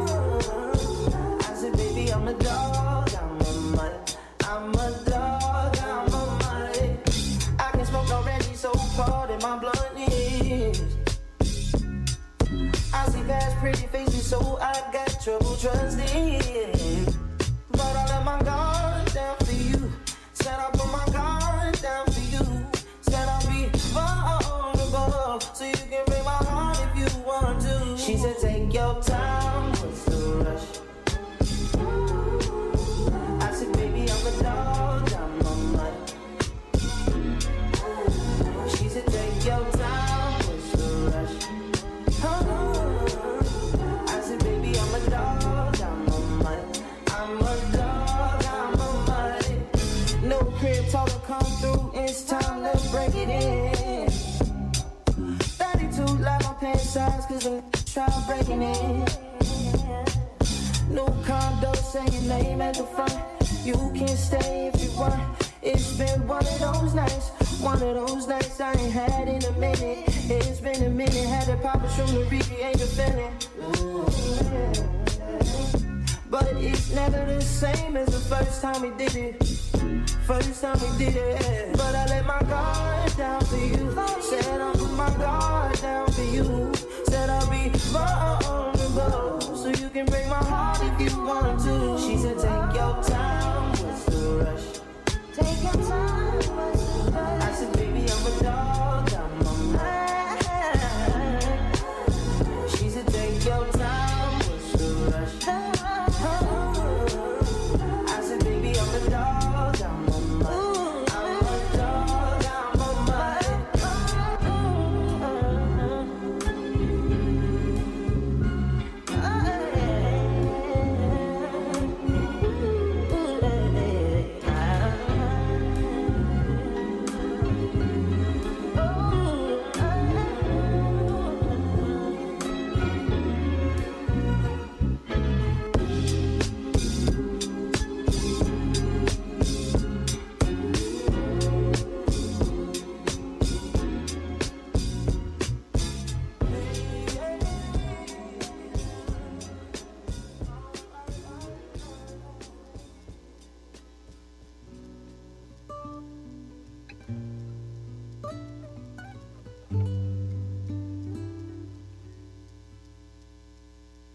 said, baby, I'm a dog, I'm a mutt. I'm a dog, I'm a mutt. I can smoke already, so hard in my blunt is. I see past pretty faces, so I got trouble trusting. But I let my guard down for you. Said I put my guard down for you. Said I'll be vulnerable, so you can break my heart if you want to. She said, take your time, what's the rush? I said, baby, I'm a dog, I'm a mutt. She said, take your time, what's the rush? I said, baby, I'm a dog, I'm a mutt. I'm a dog, I'm a mutt. No crib taller come through, it's time to break it in. 32 like my pants size, cause I'm trying breaking in. New condo, say your name at the front. You can stay if you want. It's been one of those nights I ain't had in a minute. It's been a minute, had to pop a shroom to recreate the feeling. But it's never the same as the first time we did it. First time we did it. But I let my guard down for you. Said I'll put my guard down for you. Said I'll be vulnerable, so you can break my heart if you want to. She said, take your time, what's the rush? Take your time, what's the rush? I said, baby, I'm a dog, I'm a man. She said, take your time, what's the rush? I said, baby, I'm a dog, I'm a man. I'm a dog, I'm a man.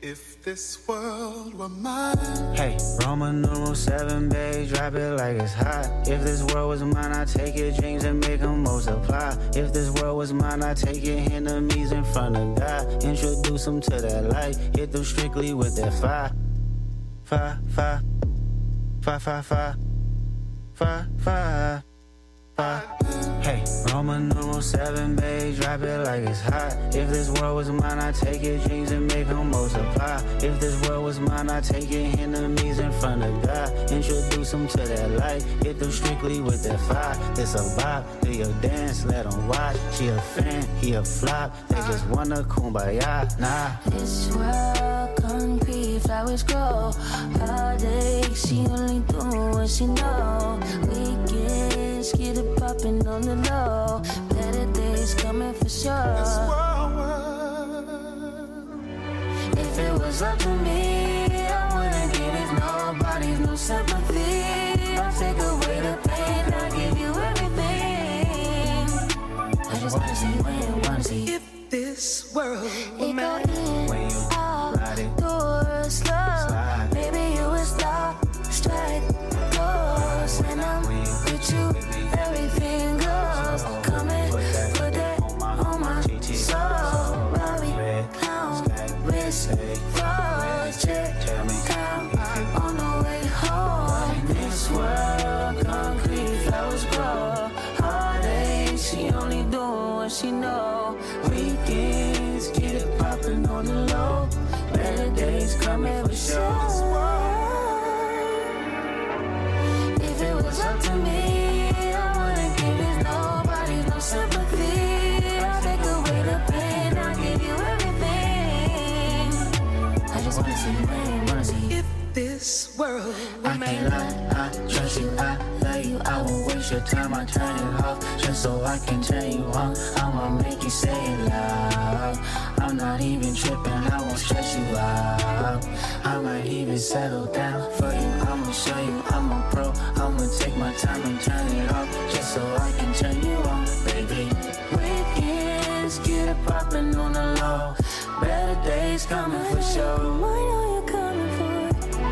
If this world were mine. Hey, Roman numeral 7, babe, drop it like it's hot. If this world was mine, I'd take your dreams and make them multiply. If this world was mine, I'd take your enemies in front of God. Introduce them to that light, hit them strictly with that fire. Fire, fire, fire, fire, fire, fire, fire, fire. Hey, Roman numeral 7, babe, drop it like it's hot. If this world was mine, I'd take your dreams and make them multiply. If this world was mine, I'd take your enemies in front of God. Introduce them to that light, hit them strictly with that fire. It's a bop, do your dance, let them watch. She a fan, he a flop, they just wanna kumbaya, nah. This world concrete, flowers grow. Heartache, she only doing what she know. Weekends, get it poppin' on the low. Better days coming for sure. If it was up to me, I wouldn't give it nobody's no sympathy. I'll take away the pain, I'll give you everything. I just wanna see when you wanna see. If this world were It go mine. in, When you ride it, out, slow. slide. Maybe you would stop, strike, goes. When I'm with you, everything goes. Come and put that on my soul. Robbie, clown, wrist, froze, check, count on the way home. This world, concrete, flowers grow. Heartache, she only doing what she know. Weekends, get it poppin' on the low. Better days coming for sure. If it was up to me, I wouldn't give it nobody's no sympathy. I'll take away the pain, I'll give you everything. I just wanna see when you wanna see. If this world were I mine. can't lie, I trust you, I love you. I won't waste your time, I turn it off just so I can turn you on. I'ma make you say it loud. I'm not even tripping, I won't stress you out. I might even settle down for you. I'ma show you I'm a pro. I'ma take my time and turn it off just so I can turn you on, baby. Weekends, get it poppin' on the low. Better days coming for sure. I know you're coming for it.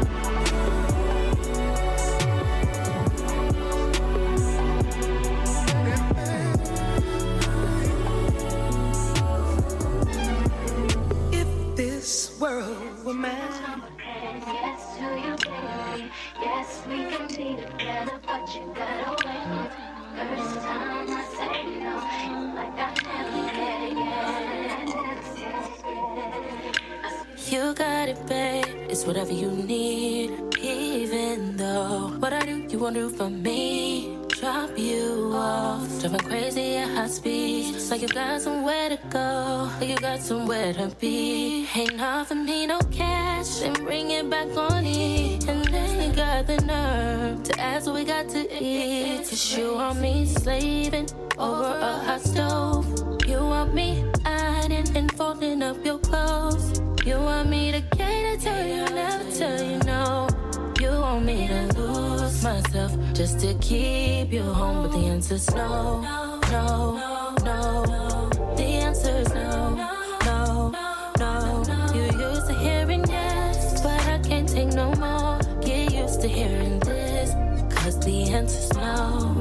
If this world were mine. Yes to you, baby. Yes, we can be together, but you gotta wait. First time I say no, like I never get it. You got it, babe. It's whatever you need. Even though what I do, you won't do for me. Drop you off, driving crazy at high speed. Like you got somewhere to go, like you got somewhere to be. Ain't nothing me, no cash, and bring it back on it. And then you got the nerve to ask what we got to eat. Cause you want me slaving over a hot stove. You want me ironing and folding up your clothes. You want me to cater to you, never tell you no. You want me to lose myself just to keep you home, but the answer's no, no, no. The answer's no, no, no. You used to hearing yes, but I can't take no more. Get used to hearing this, cause the answer's no,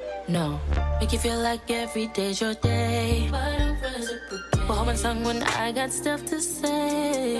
no. Make you feel like every day's your day, but I'm reciprocating. Hold my tongue when I got stuff to say.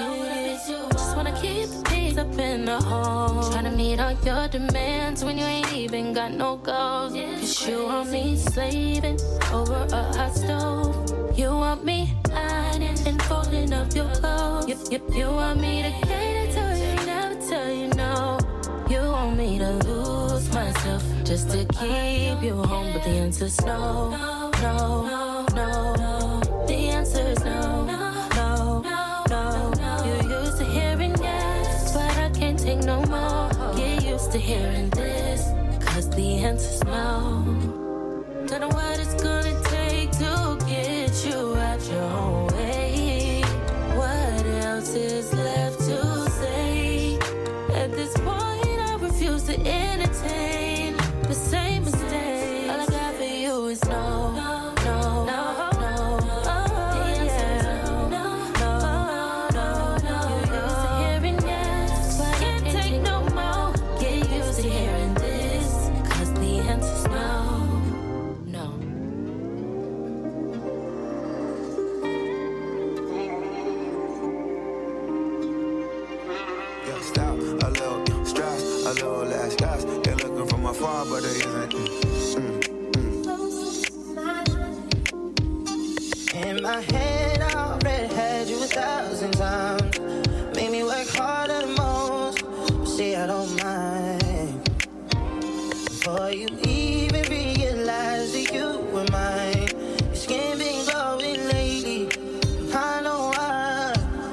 Just wanna keep the peace up in the home. Tryna meet all your demands when you ain't even got no goals. Cause you want me slaving over a hot stove. You want me ironing and folding up your clothes. You want me to cater to you, never tell you no. You want me to lose myself just to keep you home, but the answer's no, no, no. The answer's no, no, no. You used to hearing yes, but I can't take no more. Get used to hearing this, cause the answer's no. Don't know what it's gonna take to get you out your own way. What else is left to say? At this point I refuse to entertain the same mistake. All I got for you is no, no, no, no. The answer's no, no, no, no. You eyes. They're looking from afar, but they isn't. In my head, I already had you 1,000 times. Made me work harder than most, but see, I don't mind. Before you even realize that you were mine, your skin been glowing lately. I know why,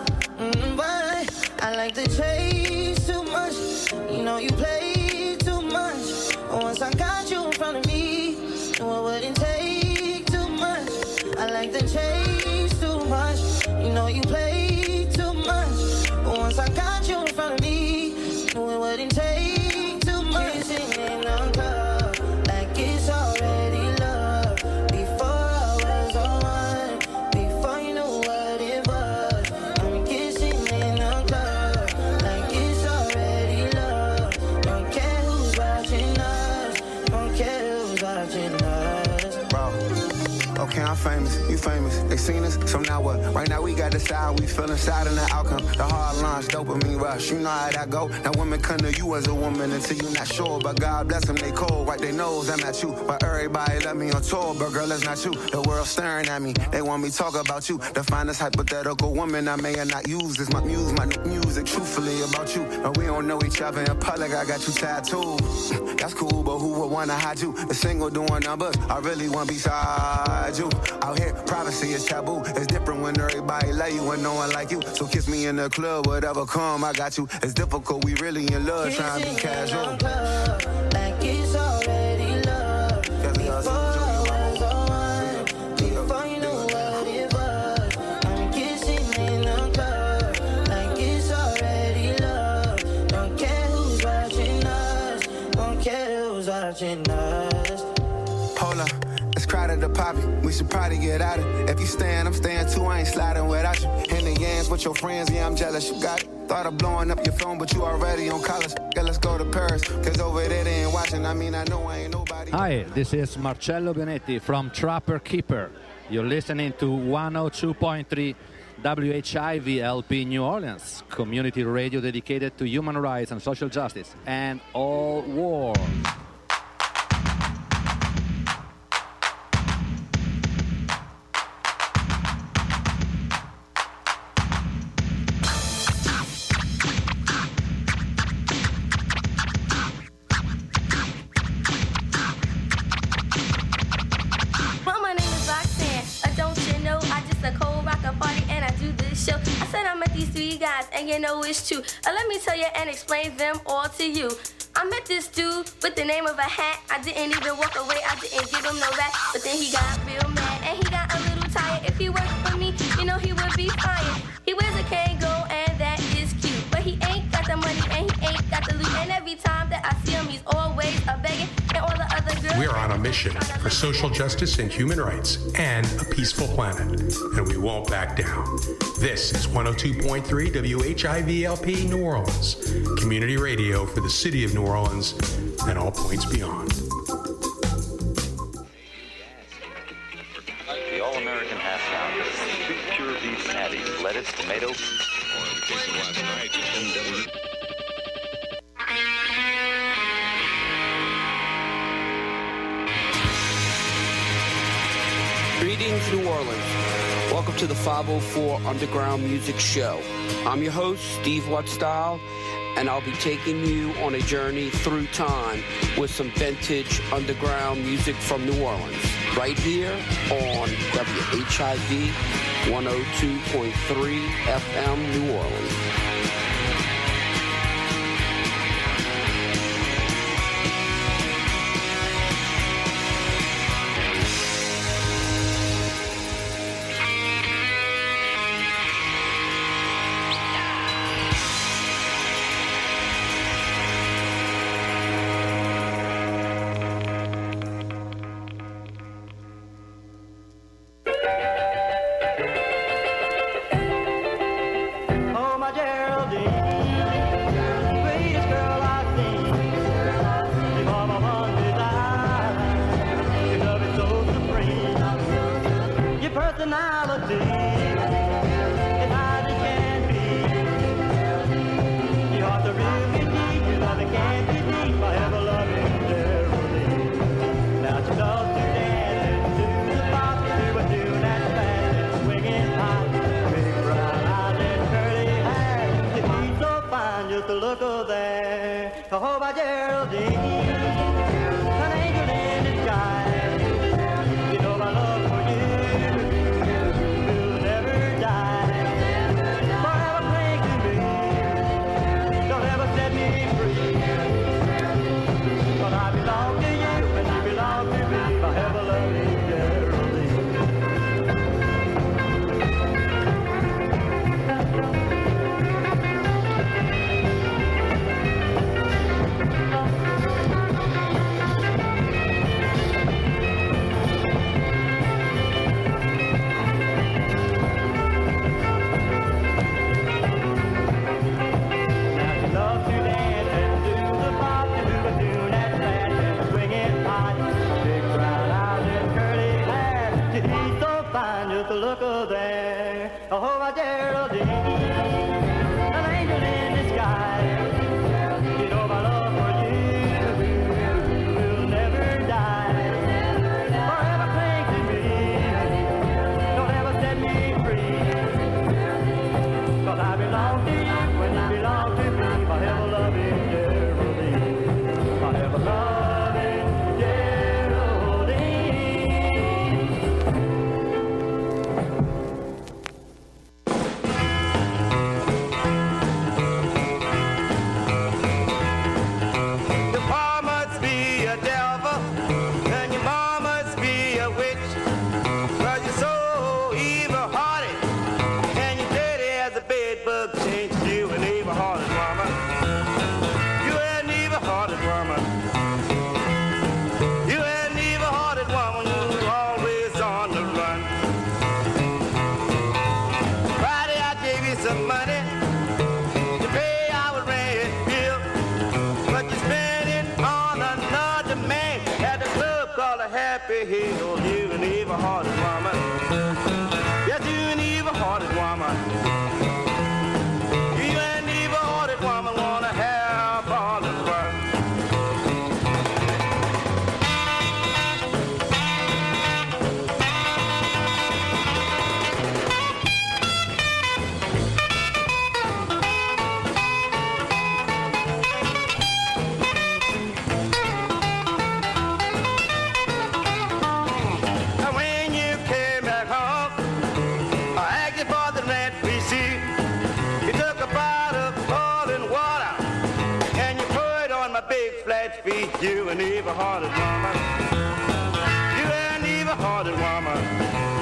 but I like to chase too much. You know you play too much. Once I got you in front of me, knew it wouldn't take too much. I like to chase too much. You know you play too much. But once I got you in front of me, knew it wouldn't take too much. Kissing in the club, like it's already love. Before I was the one, before you knew what it was. I'm kissing in the club, like it's already love. Don't care who's watching us, don't care who's watching us. Bro, okay, I'm famous, you famous. They seen us, so now what? Right now we got the side, we feel inside in the outcome. The hard lines, dopamine rush, you know how that go. Now women come to you as a woman until you not sure. But God bless them, they cold, right? They knows I'm not you. But everybody let me on tour, but girl, that's not you. The world staring at me, they want me talk about you. The finest hypothetical woman I may or not use is my muse, my music, truthfully about you. But we don't know each other in public, I got you tattooed. That's cool, but who would wanna hide you? The single doing numbers, I really want beside you. Out here, privacy is taboo. It's different when everybody love you and no one like you. So kiss me in the club, whatever come, I got you. It's difficult, we really in love, trying to be casual. Like it's already love. Before I was the one, before you knew what it was. I'm kissing in the club, like it's already love. Don't care who's watching us, don't care who's watching us. Hold up. It's crowded to poppy, we should probably get out of it. If you staying, I'm staying too, I ain't sliding without you. In the yams with your friends, yeah, I'm jealous, you got it. Thought of blowing up your phone, but you already on college. Yeah, let's go to Paris, cause over there they ain't watching. I mean, I know I ain't nobody. Hi, this is Marcello Benetti from Trapper Keeper. You're listening to 102.3 WHIV LP New Orleans, community radio dedicated to human rights and social justice and all war. And you know it's true. Let me tell you and explain them all to you. I met this dude with the name of a hat. I didn't even walk away, I didn't give him no rap. But then he got real mad and he got a little tired. If he worked for me, you know he would be fired. He wears a Kango and that is cute. But he ain't got the money and he ain't got the loot. And every time that I see him, he's always a begging. And all the other girls. We're on a mission for social justice and human rights and a peaceful planet. And we won't back down. This is 102.3 WHIV-LP New Orleans, community radio for the city of New Orleans and all points beyond. The All-American half pound, 2 pure beef patties, lettuce, tomato, or in the case of last night, NW. Greetings, New Orleans. Welcome to the 504 Underground Music Show. I'm your host, Steve Whatstyle, and I'll be taking you on a journey through time with some vintage underground music from New Orleans, right here on WHIV 102.3 FM New Orleans. Can't be deep, I ever oh my Geraldine, an angel in disguise. You know my love for you will never die. Forever cling to me, don't ever set me free. 'Cause I belong to you when you belong to me, my ever-loving Geraldine, my ever-loving Geraldine. Your pa must be a devil, and your mom must be a witch. 'Cause you're so evil-hearted, and your daddy has a bed bug changed you an evil-hearted woman. You an evil-hearted woman. You an evil-hearted woman who's always on the run. Friday I gave you some money to pay our rent bill, but you spent it on another man at the club called a Happy Hill. You an evil-hearted woman. Yes, you an evil-hearted woman. You an evil-hearted woman wanna have all the fun. And when you came back home, I asked you for the rent receipt. You took a bottle of boiling water and you put on my big flat feet. You an evil-hearted woman. You an evil-hearted woman.